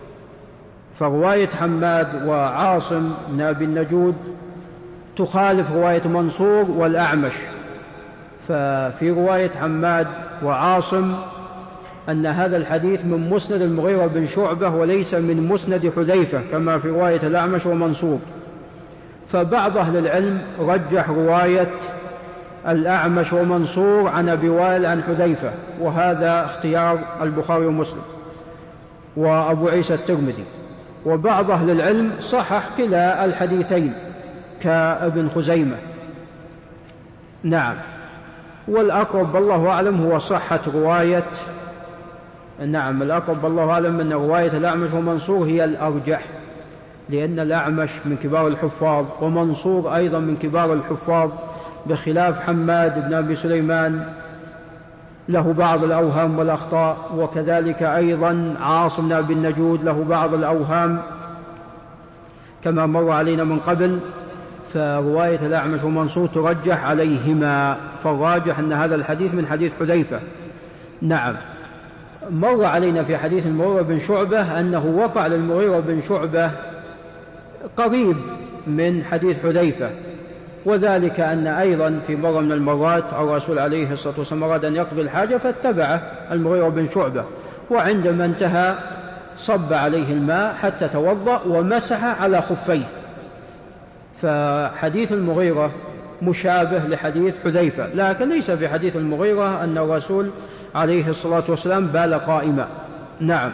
فرواية حماد وعاصم بن أبي النجود تخالف رواية منصور والأعمش. ففي رواية حماد وعاصم أن هذا الحديث من مسند المغيرة بن شعبة وليس من مسند حذيفة كما في رواية الأعمش ومنصور. فبعض أهل العلم رجح رواية الأعمش ومنصور عن أبي وائل عن حذيفة، وهذا اختيار البخاري ومسلم وأبو عيسى الترمذي. وبعض أهل العلم صحح كلا الحديثين كابن خزيمة. نعم. والأقرب والله أعلم هو صحة رواية، نعم الأقرب والله أعلم أن رواية الأعمش ومنصور هي الأرجح، لأن الأعمش من كبار الحفاظ ومنصور أيضا من كبار الحفاظ، بخلاف حماد بن أبي سليمان له بعض الأوهام والأخطاء، وكذلك أيضا عاصم بن أبي النجود له بعض الأوهام كما مر علينا من قبل. فرواية الأعمش ومنصور ترجح عليهما، فالراجح أن هذا الحديث من حديث حذيفة. نعم. مر علينا في حديث المغيرة بن شعبة أنه وقع للمغيرة بن شعبة قريب من حديث حذيفة، وذلك أن أيضا في مرة من المرات الرسول عليه الصلاة والسلام أراد أن يقضي الحاجة فاتبعه المغيرة بن شعبة، وعندما انتهى صب عليه الماء حتى توضأ ومسح على خفيه. فحديث المغيرة مشابه لحديث حذيفة، لكن ليس في حديث المغيرة أن الرسول عليه الصلاة والسلام بال قائما. نعم.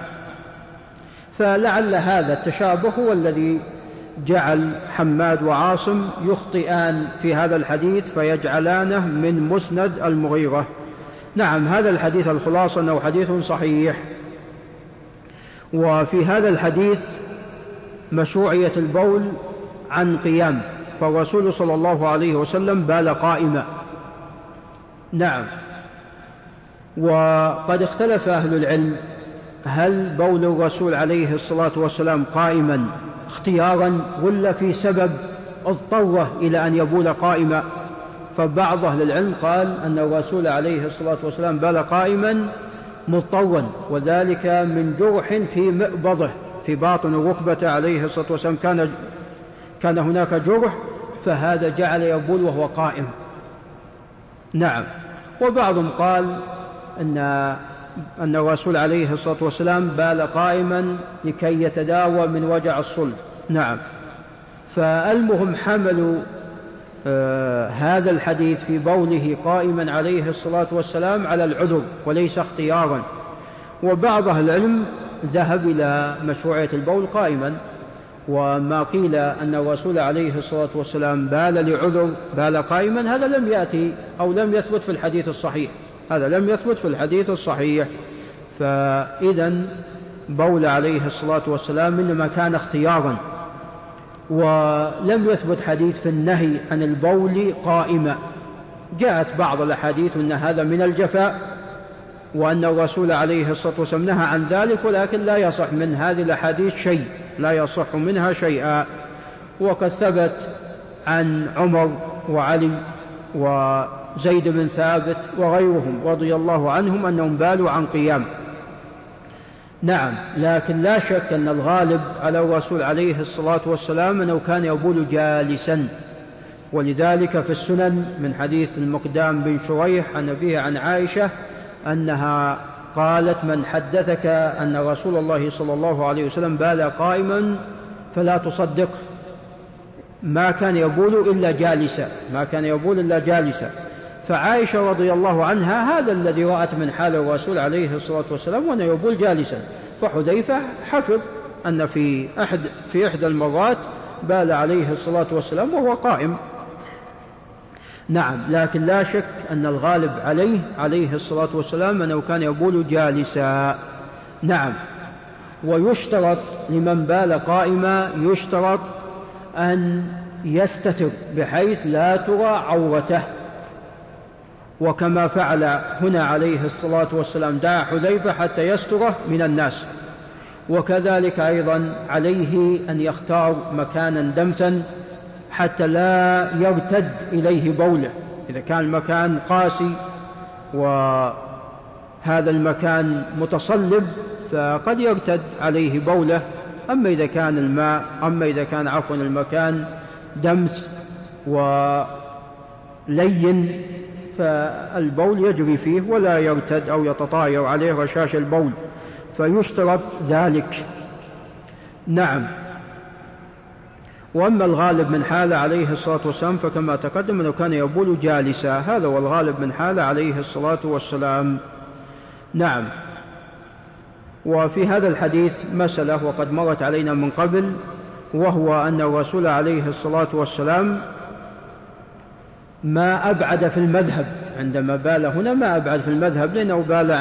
فلعل هذا التشابه هو الذي جعل حماد وعاصم يخطئان في هذا الحديث فيجعلانه من مسند المغيرة. نعم. هذا الحديث الخلاصة أنه حديث صحيح. وفي هذا الحديث مشروعية البول عن قيام فالرسول صلى الله عليه وسلم بال قائما. نعم. وقد اختلف أهل العلم هل بول الرسول عليه الصلاة والسلام قائما اختيارا ولا في سبب اضطره إلى أن يبول قائما. فبعض أهل العلم قال أن الرسول عليه الصلاة والسلام بال قائما مضطرا، وذلك من جرح في مئبضه في باطن الركبة عليه الصلاة والسلام، كان هناك جرح، فهذا جعل يبول وهو قائم. نعم. وبعضهم قال أن الرسول عليه الصلاة والسلام بال قائما لكي يتداوى من وجع الصلب. نعم. فالمهم حملوا هذا الحديث في بوله قائما عليه الصلاة والسلام على العذر وليس اختيارا. وبعض أهل العلم ذهب إلى مشروعية البول قائما، وما قيل أن الرسول عليه الصلاة والسلام بال لعذر بال قائما هذا لم يأتي أو لم يثبت في الحديث الصحيح، هذا لم يثبت في الحديث الصحيح. فإذن بول عليه الصلاة والسلام إنما كان اختيارا، ولم يثبت حديث في النهي عن البول قائما. جاءت بعض الأحاديث أن هذا من الجفاء وأن الرسول عليه الصلاة والسلام نهى عن ذلك، ولكن لا يصح من هذه الأحاديث شيء، لا يصح منها شيئا. وقد ثبت عن عمر وعلي وزيد بن ثابت وغيرهم رضي الله عنهم أنهم بالوا عن قيام. نعم. لكن لا شك أن الغالب على الرسول عليه الصلاة والسلام أنه كان يبول جالسا، ولذلك في السنن من حديث المقدام بن شريح عن أبيه عن عائشة أنها قالت: من حدثك أن رسول الله صلى الله عليه وسلم بال قائما فلا تصدق، ما كان يبول إلا جالسا، ما كان يبول إلا جالسا. فعائشة رضي الله عنها هذا الذي رأت من حال الرسول عليه الصلاة والسلام وأنه يبول جالسا. فحذيفة حفظ أن في إحدى المرات بال عليه الصلاة والسلام وهو قائم. نعم. لكن لا شك أن الغالب عليه الصلاة والسلام أنه كان يبول جالسا. نعم. ويشترط لمن بال قائما يشترط أن يستتر بحيث لا ترى عورته، وكما فعل هنا عليه الصلاة والسلام دعا حذيفة حتى يستره من الناس. وكذلك أيضا عليه أن يختار مكانا دمثا حتى لا يرتد إليه بوله. إذا كان المكان قاسي وهذا المكان متصلب فقد يرتد عليه بوله. أما إذا كان المكان دمث ولين فالبول يجري فيه ولا يرتد أو يتطاير عليه رشاش البول، فيشترط ذلك. نعم. وأما الغالب من حال عليه الصلاة والسلام فكما تقدم أنه كان يبول جالسا، هذا هو الغالب من حال عليه الصلاة والسلام. نعم. وفي هذا الحديث مسألة وقد مرت علينا من قبل، وهو أن الرسول عليه الصلاة والسلام ما أبعد في المذهب عندما بال هنا، ما أبعد في المذهب لأنه بال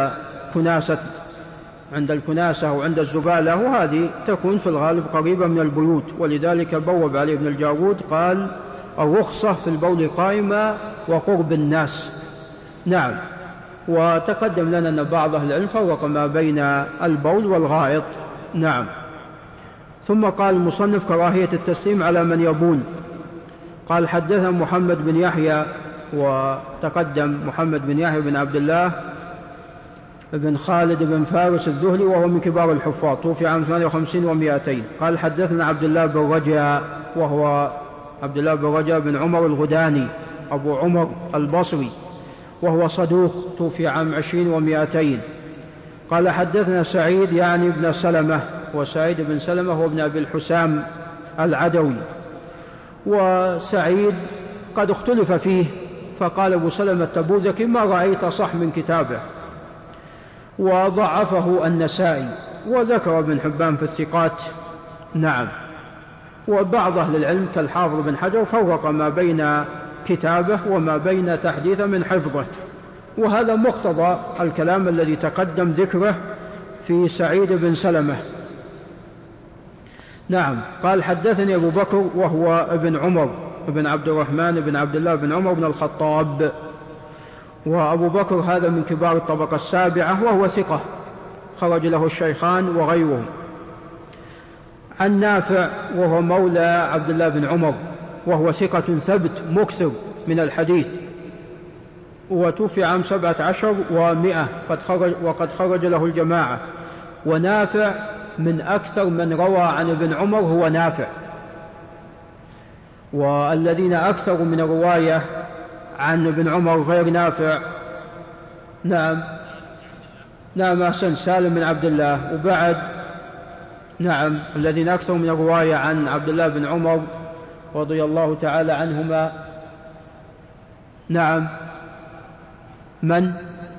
عند الكناسة أو عند الزبالة، وهذه تكون في الغالب قريبة من البيوت. ولذلك بوب علي بن الجارود قال: الرخصة في البول قائمة وقرب الناس. نعم. وتقدم لنا أن بعض أهل العلم فرق ما بين البول والغائط. نعم. ثم قال المصنف: كراهية التسليم على من يبول. قال: حدثنا محمد بن يحيى، وتقدم محمد بن يحيى بن عبد الله بن خالد بن فارس الذهلي وهو من كبار الحفاظ، توفي عام 58 و200. قال: حدثنا عبد الله بن رجاء، وهو عبد الله بن رجاء بن عمر الغداني أبو عمر البصري، وهو صدوق، توفي عام 20 و200. قال: حدثنا سعيد يعني ابن سلمة، وسعيد بن سلمة هو ابن أبي الحسام العدوي، وسعيد قد اختلف فيه، فقال أبو سلمة التبوذكي: ما رأيت صح من كتابه، وضعفه النسائي، وذكر ابن حبان في الثقات. نعم. وبعض أهل العلم كالحافظ بن حجر فرق ما بين كتابه وما بين تحديثه من حفظه، وهذا مقتضى الكلام الذي تقدم ذكره في سعيد بن سلمة. نعم. قال حدثني أبو بكر وهو ابن عمر ابن عبد الرحمن بن عبد الله بن عمر بن الخطاب، وأبو بكر هذا من كبار الطبقة السابعة وهو ثقة خرج له الشيخان وغيرهم. عن نافع وهو مولى عبد الله بن عمر وهو ثقة ثبت مكثر من الحديث، وتوفي عام 17 و100 وقد خرج له الجماعة. ونافع من أكثر من روى عن ابن عمر هو نافع، والذين أكثر من الرواية عن ابن عمر غير نافع نعم أحسن سالم بن عبد الله، وبعد نعم الذين أكثر من الرواية عن عبد الله بن عمر رضي الله تعالى عنهما نعم من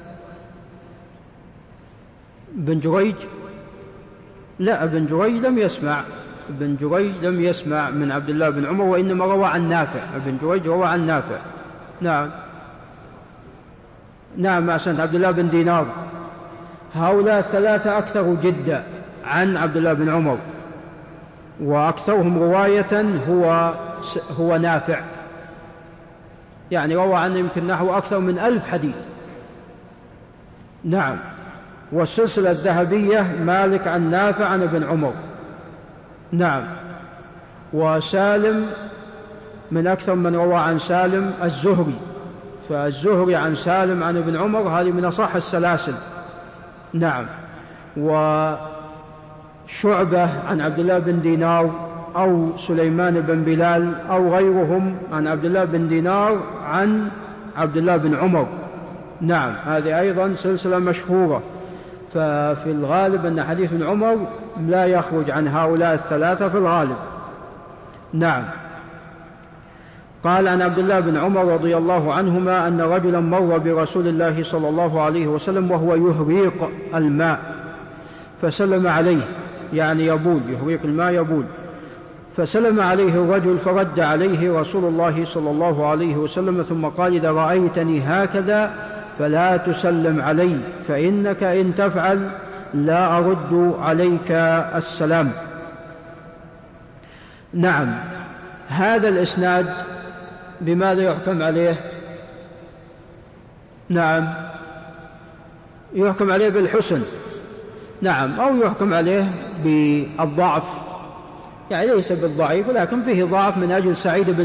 بن جريج. لا، ابن جريج لم يسمع من عبد الله بن عمر، وإنما روى عن نافع. ابن جريج روى عن نافع. نعم أحسنت عبد الله بن دينار. هؤلاء الثلاثة أكثر جدا عن عبد الله بن عمر، وأكثرهم رواية هو نافع، يعني روى عنه يمكن نحو أكثر من 1000 حديث. نعم. والسلسلة الذهبية مالك عن نافع عن ابن عمر. نعم. وسالم من أكثر من روى عن سالم الزهري، فالزهري عن سالم عن ابن عمر هذه من أصح السلاسل. نعم. وشعبة عن عبد الله بن دينار أو سليمان بن بلال أو غيرهم عن عبد الله بن دينار عن عبد الله بن عمر. نعم، هذه أيضا سلسلة مشهورة. ففي الغالب أن حديث ابن عمر لا يخرج عن هؤلاء الثلاثة في الغالب. نعم. قال عن عبد الله بن عمر رضي الله عنهما أن رجلا مر برسول الله صلى الله عليه وسلم وهو يهريق الماء فسلم عليه، يعني يبول، يهريق الماء يبول. فسلم عليه الرجل فرد عليه رسول الله صلى الله عليه وسلم ثم قال: إذا رأيتني هكذا فلا تسلم علي، فإنك إن تفعل لا أرد عليك السلام. نعم. هذا الإسناد بماذا يحكم عليه؟ نعم، يحكم عليه بالحسن، نعم، أو يحكم عليه بالضعف، يعني ليس بالضعيف ولكن فيه ضعف من أجل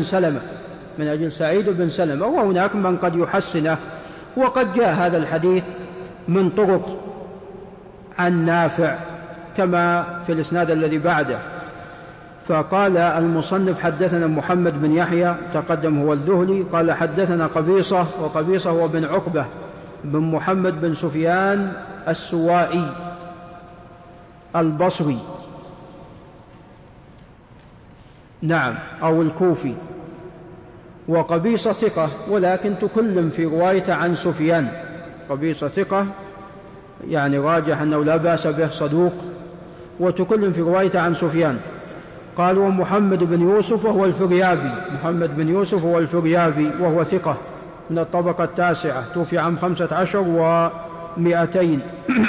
سعيد بن سلمة، وهناك من قد يحسنه. وقد جاء هذا الحديث من طرق عن نافع كما في الإسناد الذي بعده. فقال المصنف: حدثنا محمد بن يحيى، تقدم هو الذهلي، قال حدثنا قبيصة، وقبيصة هو بن عقبة بن محمد بن سفيان السوائي البصري، نعم، أو الكوفي. وقبيصة ثقة ولكن تكلم في رواية عن سفيان. قبيصة ثقة يعني راجح أنه لا بأس به، صدوق، وتكلم في رواية عن سفيان. قالوا محمد بن يوسف وهو الفريابي، محمد بن يوسف هو الفريابي وهو ثقة من الطبقة التاسعة، توفي عام 15 و200.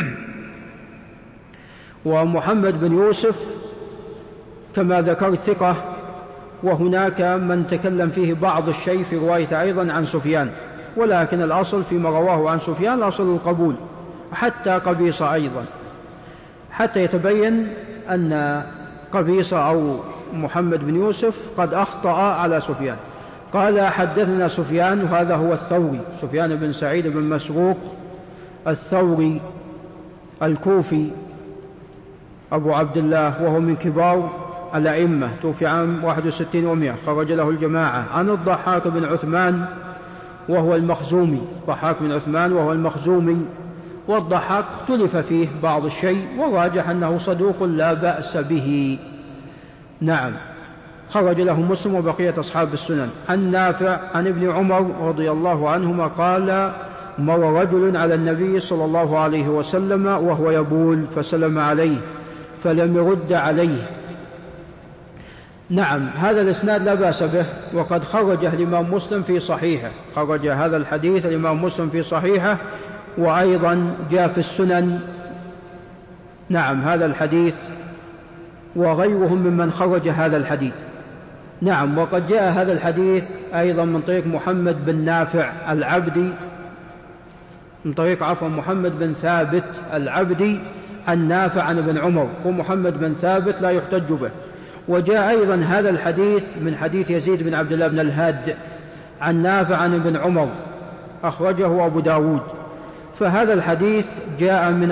ومحمد بن يوسف كما ذكرت ثقة، وهناك من تكلم فيه بعض الشيء في رواية أيضا عن سفيان، ولكن الأصل فيما رواه عن سفيان الأصل القبول، حتى قبيصة أيضا، حتى يتبين أن قبيصة أو محمد بن يوسف قد أخطأ على سفيان. قال حدثنا سفيان، وهذا هو الثوري، سفيان بن سعيد بن مسروق الثوري الكوفي أبو عبد الله، وهو من كبار الأئمة، توفي عام 61 و100، خرج له الجماعة. عن الضحاك بن عثمان وهو المخزومي، ضحاك بن عثمان وهو المخزومي، والضحاك اختلف فيه بعض الشيء، وراجح أنه صدوق لا بأس به. نعم، خرج له مسلم وبقية أصحاب السنن. عن نافع عن ابن عمر رضي الله عنهما قال: مر رجل على النبي صلى الله عليه وسلم وهو يبول فسلم عليه فلم يرد عليه. نعم، هذا الإسناد لا بأس به، وقد خرجه الإمام مسلم في صحيحه، خرج هذا الحديث الإمام مسلم في صحيحه، وأيضا جاء في السنن. نعم، هذا الحديث وغيرهم ممن خرج هذا الحديث. نعم. وقد جاء هذا الحديث أيضا من طريق محمد بن نافع العبدي، من طريق محمد بن ثابت العبدي عن نافع عن ابن عمر، ومحمد بن ثابت لا يحتج به. وجاء أيضا هذا الحديث من حديث يزيد بن عبد الله بن الهاد عن نافع عن ابن عمر، أخرجه أبو داود. فهذا الحديث جاء من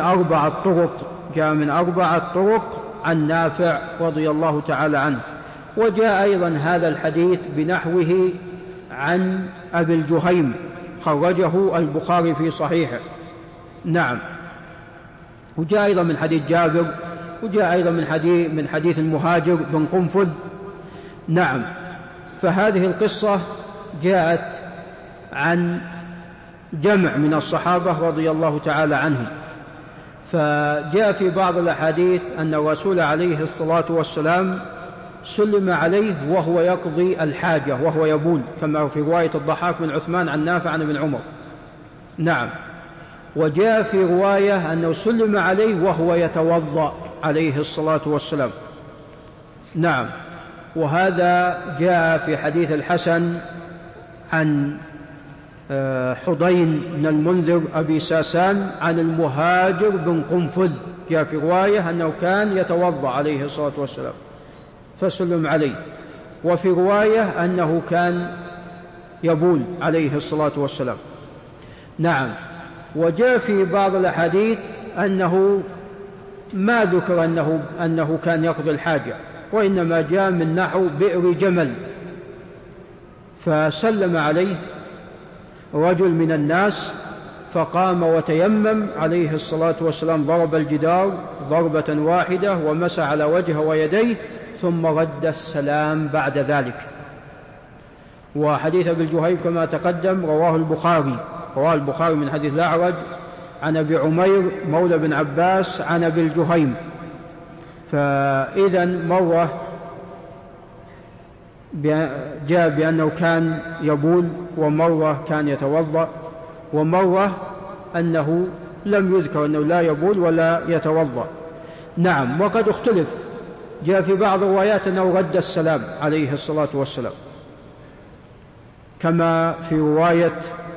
4 طرق عن نافع رضي الله تعالى عنه. وجاء أيضا هذا الحديث بنحوه عن أبي الجهيم، خرجه البخاري في صحيحه. نعم. وجاء أيضا من حديث جابر، وجاء أيضا من حديث المهاجر بن قنفذ. نعم. فهذه القصة جاءت عن جمع من الصحابة رضي الله تعالى عنهم. فجاء في بعض الأحاديث أن الرسول عليه الصلاة والسلام سلم عليه وهو يقضي الحاجة وهو يبول، كما في رواية الضحاك بن عثمان عن نافع عن ابن عمر. نعم. وجاء في رواية أنه سلم عليه وهو يتوضأ عليه الصلاة والسلام. نعم. وهذا جاء في حديث الحسن عن حضين بن المنذر أبي ساسان عن المهاجر بن قنفذ، جاء في رواية أنه كان يتوضأ عليه الصلاة والسلام فسلم عليه، وفي رواية أنه كان يبول عليه الصلاة والسلام. نعم. وجاء في بعض الأحاديث أنه ما ذكر أنه كان يقضي الحاجة، وإنما جاء من نحو بئر جمل، فسلم عليه رجل من الناس فقام وتيمم عليه الصلاة والسلام، ضرب الجدار ضربة واحدة ومسح على وجهه ويديه ثم رد السلام بعد ذلك. وحديث أبي الجهيم كما تقدم رواه البخاري من حديث الأعرج عن أبي عمير مولى بن عباس عن أبي الجهيم. فإذا مرة جاء بأنه كان يبول، ومرة كان يتوضأ، ومرة أنه لم يذكر أنه لا يبول ولا يتوضأ. نعم. وقد اختلف، جاء في بعض الروايات أنه رد السلام عليه الصلاة والسلام، كما في رواية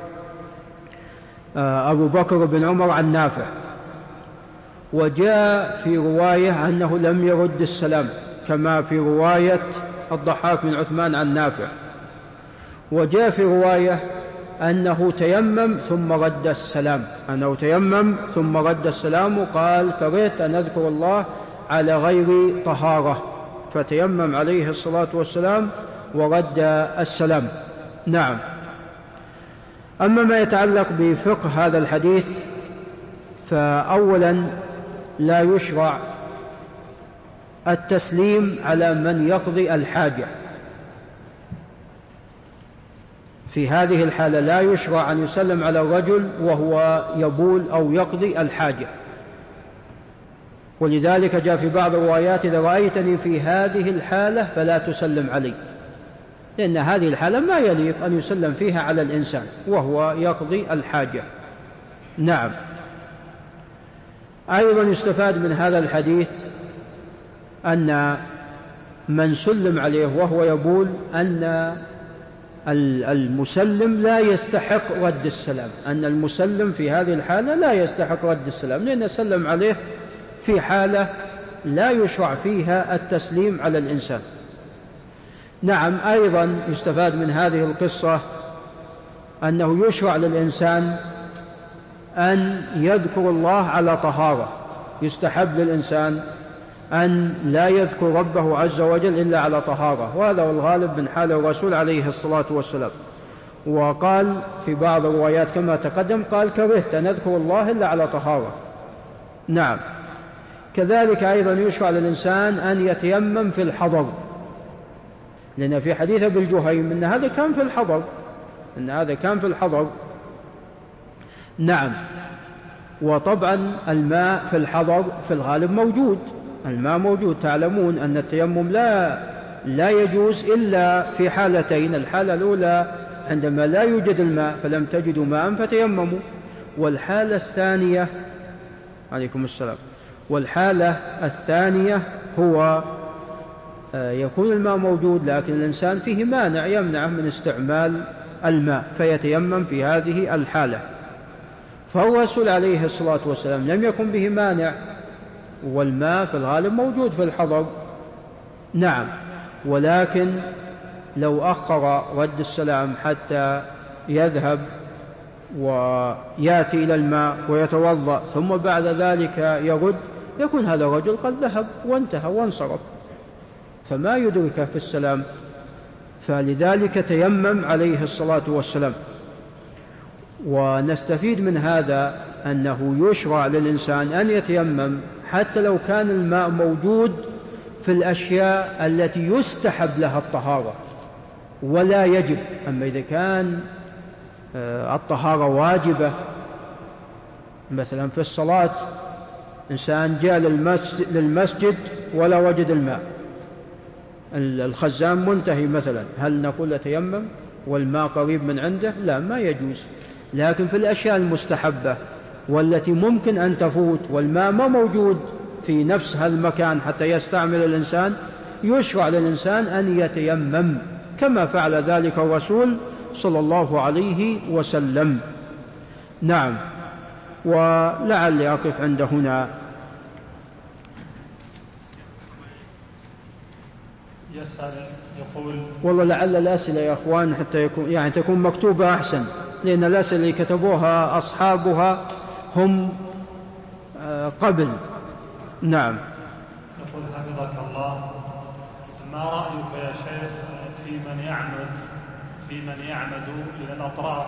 أبو بكر بن عمر عن نافع. وجاء في رواية أنه لم يرد السلام، كما في رواية الضحاك بن عثمان عن نافع. وجاء في رواية أنه تيمم ثم رد السلام، وقال كرهت أن أذكر الله على غير طهارة، فتيمم عليه الصلاة والسلام ورد السلام. نعم. أما ما يتعلق بفقه هذا الحديث، فأولا لا يشرع التسليم على من يقضي الحاجة. في هذه الحالة لا يشرع أن يسلم على الرجل وهو يبول أو يقضي الحاجة. ولذلك جاء في بعض الروايات إذا رأيتني في هذه الحالة فلا تسلم علي، لأن هذه الحالة ما يليق أن يسلم فيها على الإنسان وهو يقضي الحاجة. نعم. أيضا يستفاد من هذا الحديث أن من سلم عليه وهو يبول أن المسلم لا يستحق رد السلام، أن المسلم في هذه الحالة لا يستحق رد السلام، لأن سلم عليه في حالة لا يشرع فيها التسليم على الإنسان. نعم. أيضا يستفاد من هذه القصة أنه يشرع للإنسان أن يذكر الله على طهارة، يستحب للإنسان أن لا يذكر ربه عز وجل إلا على طهارة، وهذا هو الغالب من حال الرسول عليه الصلاة والسلام. وقال في بعض الروايات كما تقدم، قال كرهت أن أذكر الله إلا على طهارة. نعم. كذلك أيضا يشرع للإنسان أن يتيمم في الحضر، لأن في حديث أبي الجهيم أن هذا كان في الحضر. نعم. وطبعا الماء في الحضر في الغالب موجود، الماء موجود. تعلمون أن التيمم لا يجوز إلا في حالتين: الحالة الأولى عندما لا يوجد الماء فلم تجدوا ماء فتيمموا، والحالة الثانية عليكم السلام، والحالة الثانية هو يكون الماء موجود لكن الإنسان فيه مانع يمنعه من استعمال الماء فيتيمم في هذه الحالة. فالرسول عليه الصلاة والسلام لم يكن به مانع، والماء في الغالب موجود في الحضر. نعم، ولكن لو أخر رد السلام حتى يذهب ويأتي إلى الماء ويتوضأ ثم بعد ذلك يرد، يكون هذا الرجل قد ذهب وانتهى وانصرف، فما يدرك في السلام. فلذلك تيمم عليه الصلاة والسلام. ونستفيد من هذا أنه يشرع للإنسان أن يتيمم حتى لو كان الماء موجود في الأشياء التي يستحب لها الطهارة ولا يجب. أما إذا كان الطهارة واجبة، مثلا في الصلاة إنسان جاء للمسجد ولا وجد الماء، الخزان منتهي مثلا، هل نقول يتيمم والماء قريب من عنده؟ لا، ما يجوز. لكن في الأشياء المستحبة والتي ممكن أن تفوت والماء ما موجود في نفس هذا المكان حتى يستعمل الإنسان، يشرع للإنسان أن يتيمم كما فعل ذلك الرسول صلى الله عليه وسلم. نعم، ولعلي أقف عند هنا. يسأل يقول والله لعل الأسئلة يا أخوان حتى تكون مكتوبة أحسن، لأن الأسئلة اللي كتبوها أصحابها هم قبل. نعم. يقول حفظك الله، ما رأيك يا شيخ في من يعمد إلى الأطراف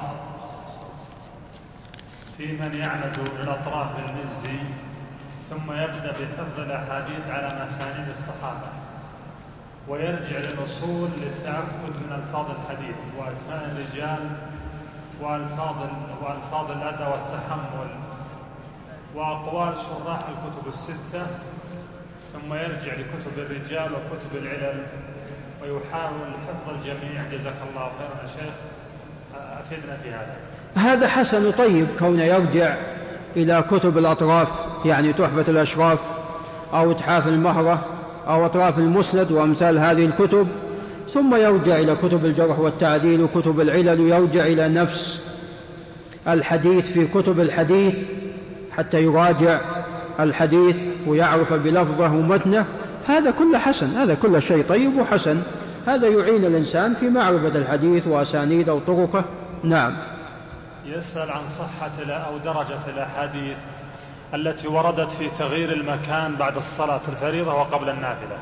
بالمزي ثم يبدأ بحفظ الأحاديث على مسانيد الصحابة ويرجع للأصول للتأكد من ألفاظ الحديث وأسماء الرجال وألفاظ الأدى والتحمل وأقوال شراح الكتب الستة، ثم يرجع لكتب الرجال وكتب العلل ويحاول حفظ الجميع؟ جزاك الله خيرا يا شيخ، أفدنا في هذا. هذا حسن طيب، كونه يرجع إلى كتب الأطراف، يعني تحفة الأشراف أو إتحاف المهرة أو أطراف المسند وأمثال هذه الكتب، ثم يرجع إلى كتب الجرح والتعديل وكتب العلل، ويرجع إلى نفس الحديث في كتب الحديث حتى يراجع الحديث ويعرف بلفظه ومتنه. هذا كله حسن، هذا كله شيء طيب وحسن، هذا يعين الإنسان في معرفة الحديث وأسانيد أو طرقه. نعم. يسأل عن صحة أو درجة الأحاديث التي وردت في تغيير المكان بعد الصلاة الفريضة وقبل النافلة.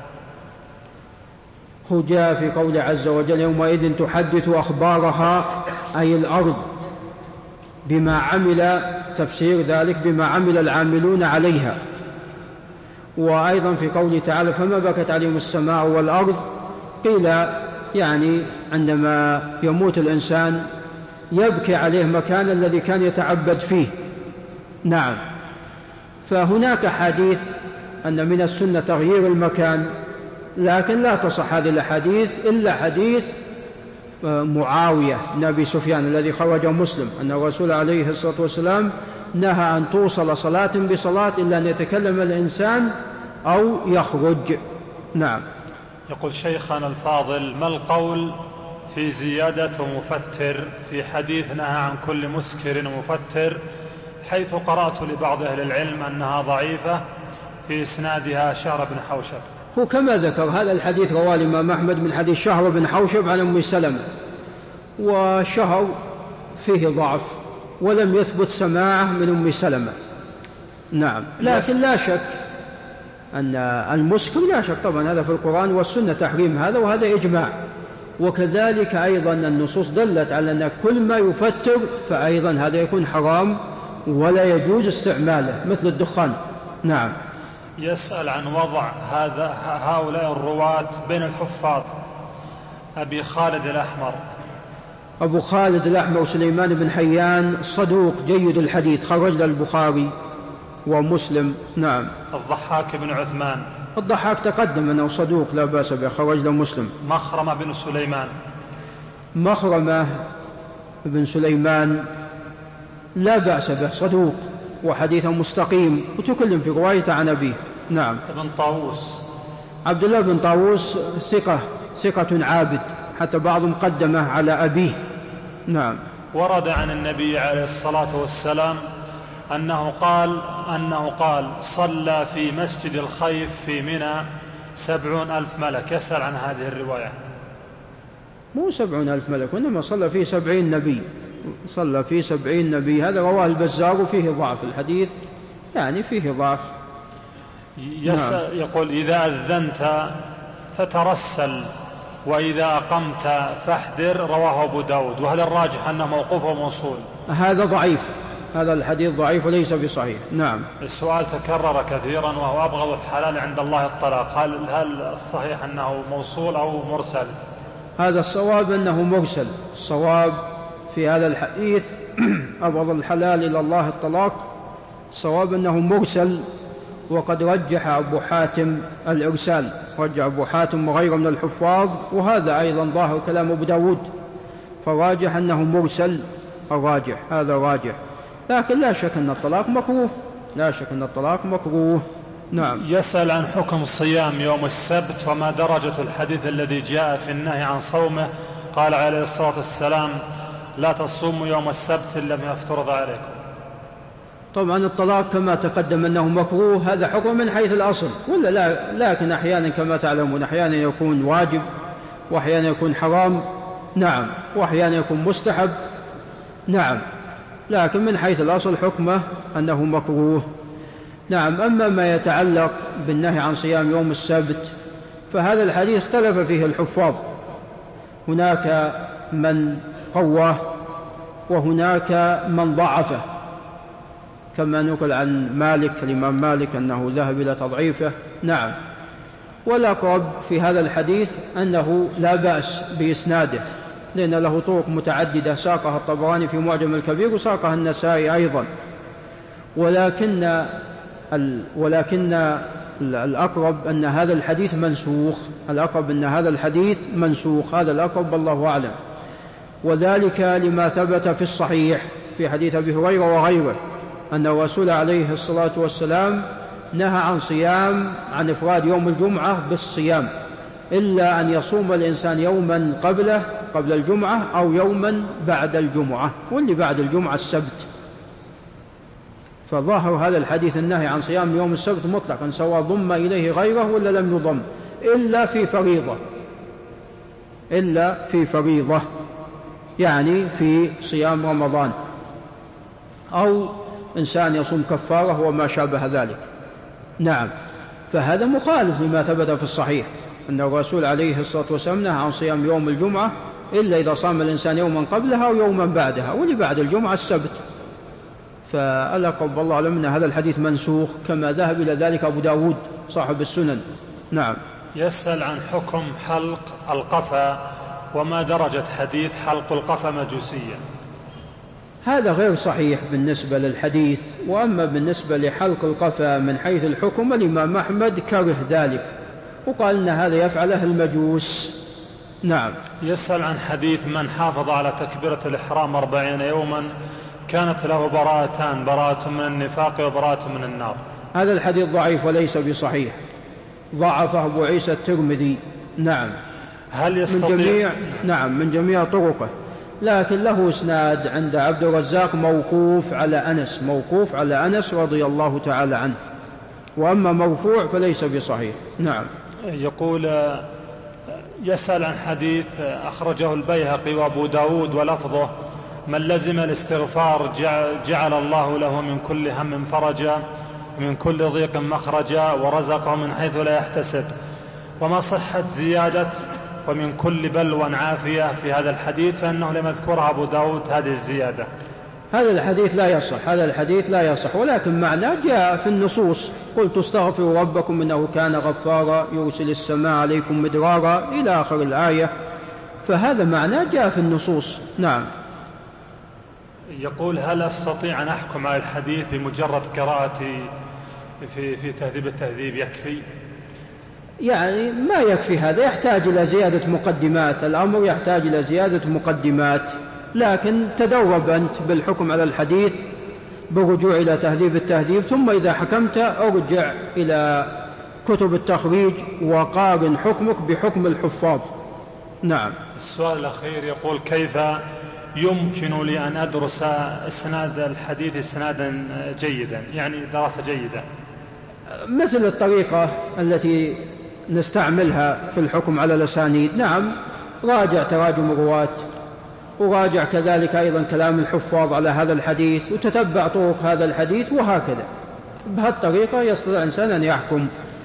هو جاء في قول عز وجل: يومئذ تحدث أخبارها، أي الأرض، بما عمل، تفسير ذلك بما عمل العاملون عليها. وأيضا في قوله تعالى: فما بكت عليهم السماء والأرض، قيل يعني عندما يموت الإنسان يبكي عليه مكان الذي كان يتعبد فيه. نعم. فهناك حديث أن من السنة تغيير المكان، لكن لا تصح هذه الحديث إلا حديث معاوية بن أبي سفيان الذي خرج مسلم، أن الرسول عليه الصلاة والسلام نهى أن توصل صلاة بصلاة إلا أن يتكلم الإنسان أو يخرج. نعم. يقول شيخنا الفاضل: ما القول في زيادة مفتر في حديث نهى عن كل مسكر ومفتر، حيث قرأت لبعض أهل العلم أنها ضعيفة في إسنادها شهر بن حوشب؟ هو كما ذكر هذا الحديث رواه الإمام أحمد من حديث شهر بن حوشب عن أم سلمة، وشهر فيه ضعف ولم يثبت سماعه من أم سلمة. نعم. لكن لا شك أن المسكر، لا شك طبعا هذا في القرآن والسنة تحريم هذا، وهذا إجماع. وكذلك أيضا النصوص دلت على أن كل ما يفتر فأيضا هذا يكون حرام ولا يجوز استعماله، مثل الدخان. نعم. يسأل عن وضع هؤلاء الرواة بين الحفاظ. أبي خالد الأحمر. أبو خالد الأحمر سليمان بن حيان صدوق جيد الحديث، خرج له البخاري ومسلم. نعم. الضحاك بن عثمان. الضحاك تقدم أنه صدوق لا بأس به، خرج له مسلم. مخرمة بن سليمان. مخرمة بن سليمان لا بأس به، صدوق وحديثه مستقيم، وتكلم في رواية عن أبيه. نعم. ابن طاووس. عبد الله بن طاووس ثقة عابد، حتى بعضهم قدمه على أبيه. نعم. ورد عن النبي عليه الصلاة والسلام أنه قال صلى في مسجد الخيف في منى 70,000 ملك. يسأل عن هذه الرواية. مو 70,000 ملك، وإنما صلى فيه 70 نبي، صلى فيه 70 نبي. هذا رواه البزار وفيه ضعف الحديث، يعني فيه ضعف. يقول إذا أذنت فترسل وإذا أقمت فاحذر، رواه أبو داود. وهل الراجح أنه موقوف وموصول؟ هذا ضعيف، هذا الحديث ضعيف وليس بصحيح. نعم. السؤال تكرر كثيرا وهو أبغض الحلال عند الله الطلاق، هل الصحيح أنه موصول أو مرسل؟ هذا الصواب أنه مرسل. الصواب في هذا الحديث أبغض الحلال إلى الله الطلاق، الصواب أنه مرسل. وقد رجح أبو حاتم الإرسال، رجح أبو حاتم وغيره من الحفاظ، وهذا أيضا ظاهر كلام أبو داود، فراجح أنه مرسل. الراجح هذا راجح، لكن لا شك أن الطلاق مكروه، لا شك أن الطلاق مكروه. نعم. يسأل عن حكم صيام يوم السبت وما درجة الحديث الذي جاء في النهي عن صومه. قال عليه الصلاة والسلام لا تصوموا يوم السبت إن لم يفترض عليكم. طبعا الطلاق كما تقدم أنه مكروه، هذا حكم من حيث الأصل، ولا لا؟ لكن أحيانا كما تعلمون أحيانا يكون واجب، وأحيانا يكون حرام. نعم. وأحيانا يكون مستحب. نعم. لكن من حيث الأصل حكمه أنه مكروه. نعم. أما ما يتعلق بالنهي عن صيام يوم السبت فهذا الحديث اختلف فيه الحفاظ، هناك من قواه وهناك من ضعفه، كما نقل عن مالك الإمام مالك أنه ذهب إلى تضعيفه. نعم. والأقرب في هذا الحديث أنه لا بأس بإسناده، لأن له طرق متعددة، ساقها الطبراني في معجم الكبير وساقها النسائي أيضا. ولكن الأقرب أن هذا الحديث منسوخ، الأقرب أن هذا الحديث منسوخ، هذا الأقرب والله أعلم. وذلك لما ثبت في الصحيح في حديث أبي هريرة وغيره أن الرسول عليه الصلاة والسلام نهى عن إفراد يوم الجمعة بالصيام، إلا أن يصوم الإنسان يوما قبل الجمعة أو يوما بعد الجمعة، واللي بعد الجمعة السبت. فظاهر هذا الحديث النهي عن صيام يوم السبت مطلقا، سواء ضم إليه غيره ولا لم يضم، إلا في فريضة، يعني في صيام رمضان، أو إنسان يصوم كفارة وما شابه ذلك. نعم. فهذا مخالف لما ثبت في الصحيح أن الرسول عليه الصلاة والسلام نهى عن صيام يوم الجمعة إلا إذا صام الإنسان يوما قبلها أو يوما بعدها، واللي بعد الجمعة السبت. فالأقرب والله أعلم أن هذا الحديث منسوخ، كما ذهب إلى ذلك أبو داود صاحب السنن. نعم. يسأل عن حكم حلق القفا وما درجة حديث حلق القفا مجوسيا. هذا غير صحيح بالنسبة للحديث. وأما بالنسبة لحلق القفا من حيث الحكم، الإمام أحمد كره ذلك وقال إن هذا يفعله المجوس. نعم. يسأل عن حديث من حافظ على تكبيرة الإحرام 40 يوما كانت له براءتان، براءة من النفاق وبراءة من النار. هذا الحديث ضعيف وليس بصحيح، ضعفه أبو عيسى الترمذي. نعم. هل يستطيع؟ من جميع طرقه، لكن له إسناد عند عبد الرزاق موقوف على أنس رضي الله تعالى عنه، وأما مرفوع فليس بصحيح. نعم. يقول يسأل عن حديث أخرجه البيهقي وأبو داود ولفظه من لزم الاستغفار جعل الله له من كل هم فرجا ومن كل ضيق مخرجا ورزقه من حيث لا يحتسب. وما صحة زيادة ومن كل بلوى عافية في هذا الحديث، فإنه لم يذكرها أبو داود هذه الزيادة. هذا الحديث لا يصح، ولكن معناه جاء في النصوص: قلت استغفروا ربكم إنه كان غفارا يرسل السماء عليكم مدرارا إلى آخر الآية، فهذا معناه جاء في النصوص. نعم. يقول هل أستطيع أن أحكم على الحديث بمجرد قراءتي في تهذيب التهذيب يكفي؟ يعني ما يكفي هذا، يحتاج إلى زيادة مقدمات، الأمر يحتاج إلى زيادة مقدمات. لكن تدرب أنت بالحكم على الحديث بالرجوع إلى تهذيب التهذيب، ثم إذا حكمت أرجع إلى كتب التخريج وقارن حكمك بحكم الحفاظ. نعم. السؤال الأخير يقول: كيف يمكن لي أن أدرس إسناد الحديث إسنادا جيدا، يعني دراسة جيدة؟ مثل الطريقة التي نستعملها في الحكم على الأسانيد. نعم، راجع تراجم الرواة، وراجع كذلك أيضا كلام الحفاظ على هذا الحديث، وتتبع طرق هذا الحديث، وهكذا. بهالطريقة يستطيع الإنسان أن يحكم.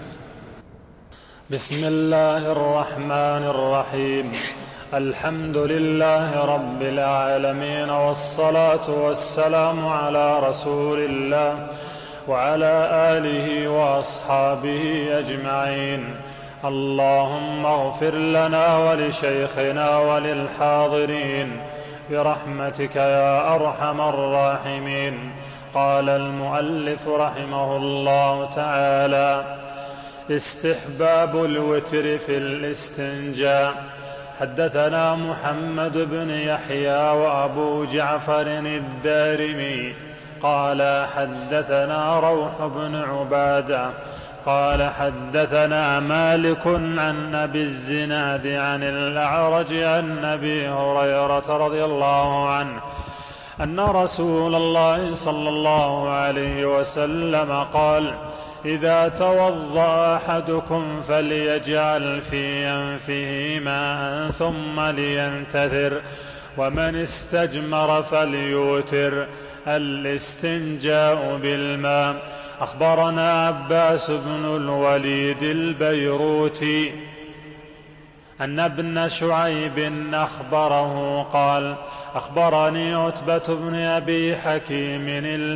بسم الله الرحمن الرحيم. الحمد لله رب العالمين، والصلاة والسلام على رسول الله وعلى آله وأصحابه أجمعين. اللهم اغفر لنا ولشيخنا وللحاضرين برحمتك يا أرحم الراحمين. قال المؤلف رحمه الله تعالى: استحباب الوتر في الاستنجاء. حدثنا محمد بن يحيى وأبو جعفر الدارمي قال حدثنا روح بن عبادة قال حدثنا مالك عن أبي الزناد عن الأعرج عن أبي هريرة رضي الله عنه أن رسول الله صلى الله عليه وسلم قال: إذا توضأ أحدكم فليجعل في أنفه ماء ثم لينتثر، ومن استجمر فليوتر. الاستنجاء بالماء. أخبرنا عباس بن الوليد البيروتي أن ابن شعيب أخبره قال: أخبرني عتبة بن أبي حكيم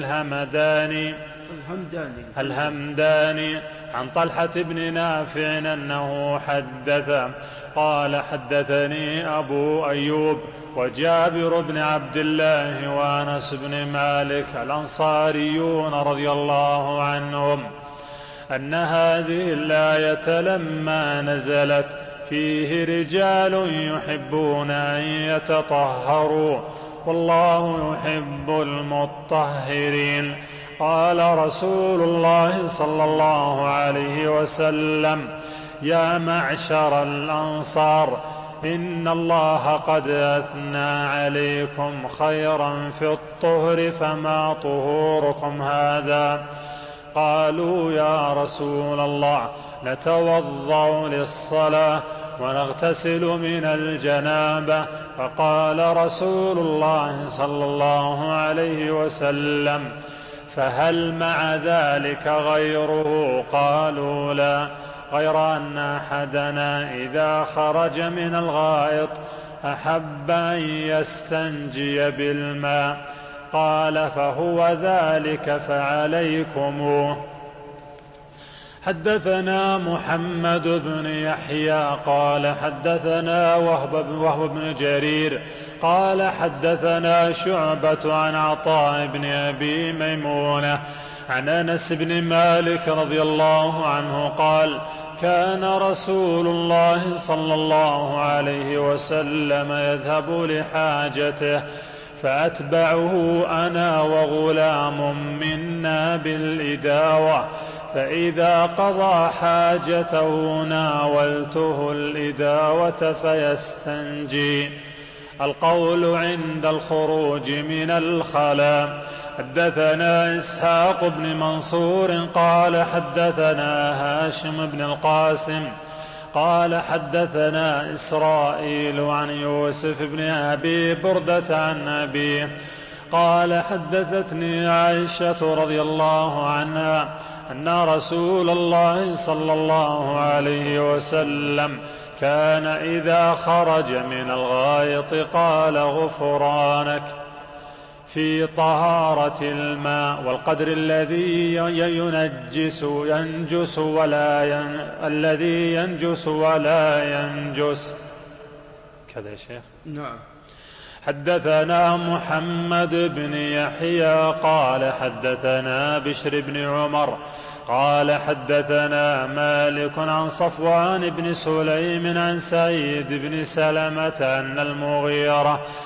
الهمداني عن طلحة بن نافع أنه حدث قال: حدثني أبو أيوب وجابر بن عبد الله وأنس بن مالك الأنصاريون رضي الله عنهم أن هذه الآية لما نزلت فيه رجال يحبون أن يتطهروا والله يحب المطهرين، قال رسول الله صلى الله عليه وسلم: يا معشر الأنصار، إن الله قد أثنى عليكم خيرا في الطهر، فما طهوركم هذا؟ قالوا: يا رسول الله، نتوضأ للصلاة ونغتسل من الجنابة. فقال رسول الله صلى الله عليه وسلم: فهل مع ذلك غيره؟ قالوا: لا، غير أن أحدنا إذا خرج من الغائط أحب أن يستنجي بالماء. قال: فهو ذلك فعليكموه. حدثنا محمد بن يحيى قال حدثنا وهب بن جرير قال حدثنا شعبة عن عطاء بن أبي ميمونة عن أنس بن مالك رضي الله عنه قال: كان رسول الله صلى الله عليه وسلم يذهب لحاجته فأتبعه أنا وغلام منا بالإداوة، فإذا قضى حاجته ناولته الإداوة فيستنجي. القول عند الخروج من الخلاء. حدثنا إسحاق بن منصور قال حدثنا هاشم بن القاسم قال حدثنا إسرائيل عن يوسف بن أبي بردة عن أبيه قال: حدثتني عائشة رضي الله عنها أن رسول الله صلى الله عليه وسلم كان إذا خرج من الغائط قال: غفرانك، في طهارة الماء والقدر الذي ينجس ولا ينجس. كذا يا شيخ. نعم. حدثنا محمد بن يحيى قال حدثنا بشر بن عمر قال حدثنا مالك عن صفوان بن سليم عن سعيد بن سلمة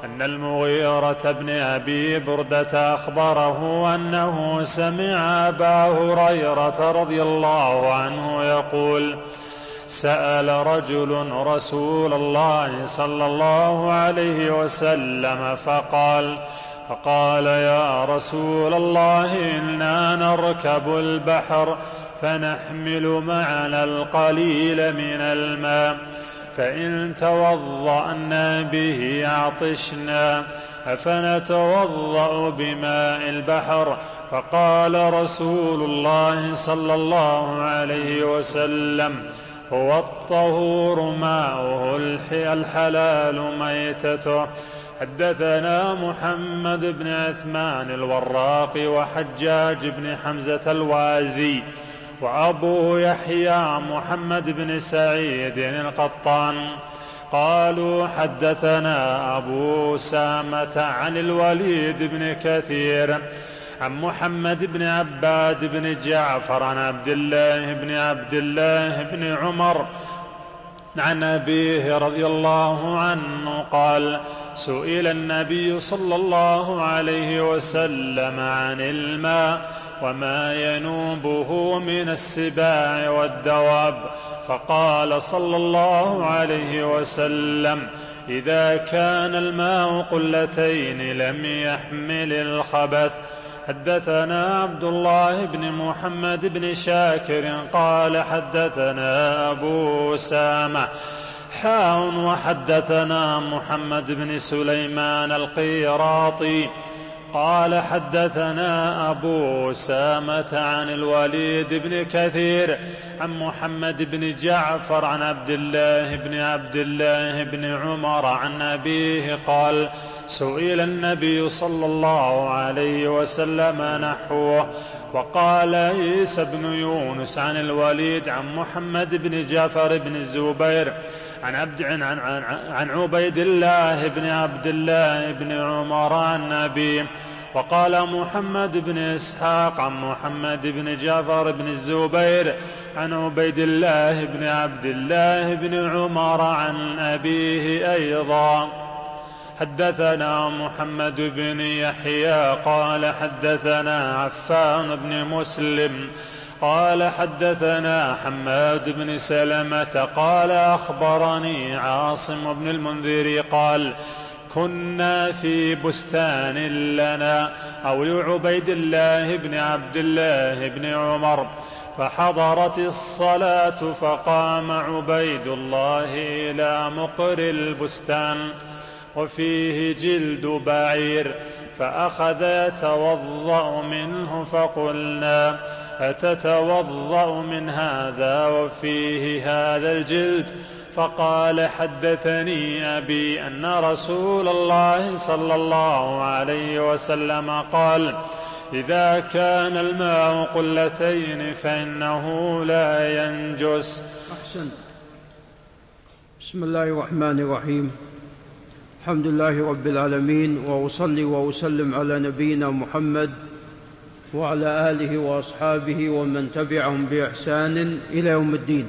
أن المغيرة بن أبي بردة أخبره أنه سمع أبا هريرة رضي الله عنه يقول: سأل رجل رسول الله صلى الله عليه وسلم فقال: يا رسول الله، إنا نركب البحر فنحمل معنا القليل من الماء، فإن توضأنا به عطشنا، أفنتوضأ بماء البحر؟ فقال رسول الله صلى الله عليه وسلم: هو الطهور ماؤه الحلال ميتته. حدثنا محمد بن عثمان الوراق وحجاج بن حمزة الوازي وأبو يحيى محمد بن سعيد القطان قالوا: حدثنا أبو أسامة عن الوليد بن كثير عن محمد بن عباد بن جعفر عن عبد الله بن عمر عن أبيه رضي الله عنه قال: سئل النبي صلى الله عليه وسلم عن الماء وما ينوبه من السباع والدواب، فقال صلى الله عليه وسلم: إذا كان الماء قلتين لم يحمل الخبث. حدثنا عبد الله بن محمد بن شاكر قال: حدثنا أبو أسامة وحدثنا محمد بن سليمان القيراطي قال: حدثنا أبو أسامة عن الوليد بن كثير عن محمد بن جعفر عن عبد الله بن عمر عن أبيه قال: سئل النبي صلى الله عليه وسلم نحوه. وقال عيسى بن يونس عن الوليد عن محمد بن جعفر بن الزبير عن عبيد الله بن عبد الله بن عمر عن أبيه. وقال محمد بن إسحاق عن محمد بن جعفر بن الزبير عن عبيد الله بن عبد الله بن عمر عن أبيه أيضا. حدثنا محمد بن يحيى قال: حدثنا عفان بن مسلم قال: حدثنا حماد بن سلمة قال: أخبرني عاصم بن المنذر قال: كنا في بستان لنا أو لعبيد الله بن عبد الله بن عمر، فحضرت الصلاة فقام عبيد الله إلى مقر البستان وفيه جلد بعير، فأخذ يتوضأ منه، فقلنا: أتتوضأ من هذا وفيه هذا الجلد؟ فقال: حدثني أبي أن رسول الله صلى الله عليه وسلم قال: إذا كان الماء قلتين فإنه لا ينجس. أحسنت. بسم الله الرحمن الرحيم. الحمد لله رب العالمين، وأصلي وأسلم على نبينا محمد وعلى آله وأصحابه ومن تبعهم بإحسان إلى يوم الدين.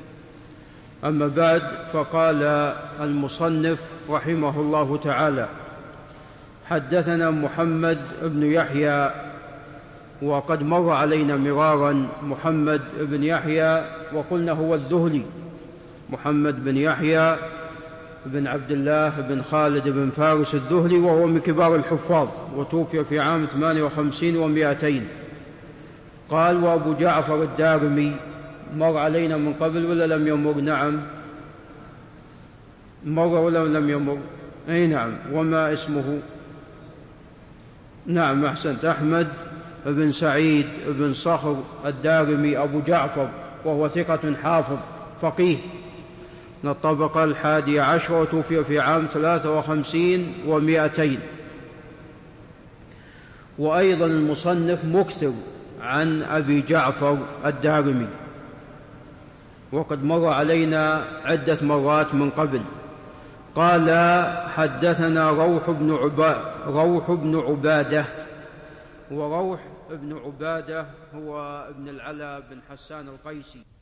أما بعد، فقال المصنف رحمه الله تعالى: حدثنا محمد بن يحيى، وقد مر علينا مرارا محمد بن يحيى وقلنا هو الذهلي، محمد بن يحيى بن عبد الله بن خالد بن فارس الذهلي، وهو من كبار الحفاظ، وتوفي في عام 58 و200. قال: وأبو جعفر الدارمي مر علينا من قبل ولا لم يمر؟ نعم، مر ولا لم يمر؟ أي نعم. وما اسمه؟ نعم، أحسنت، أحمد بن سعيد بن صخر الدارمي أبو جعفر، وهو ثقة حافظ فقيه من الطبقة 11، وتوفي في عام 53 و200. وأيضا المصنف مكثر عن أبي جعفر الدارمي، وقد مر علينا عدة مرات من قبل. قال: حدثنا روح بن عبادة، وروح بن عبادة هو ابن العلا بن حسان القيسي،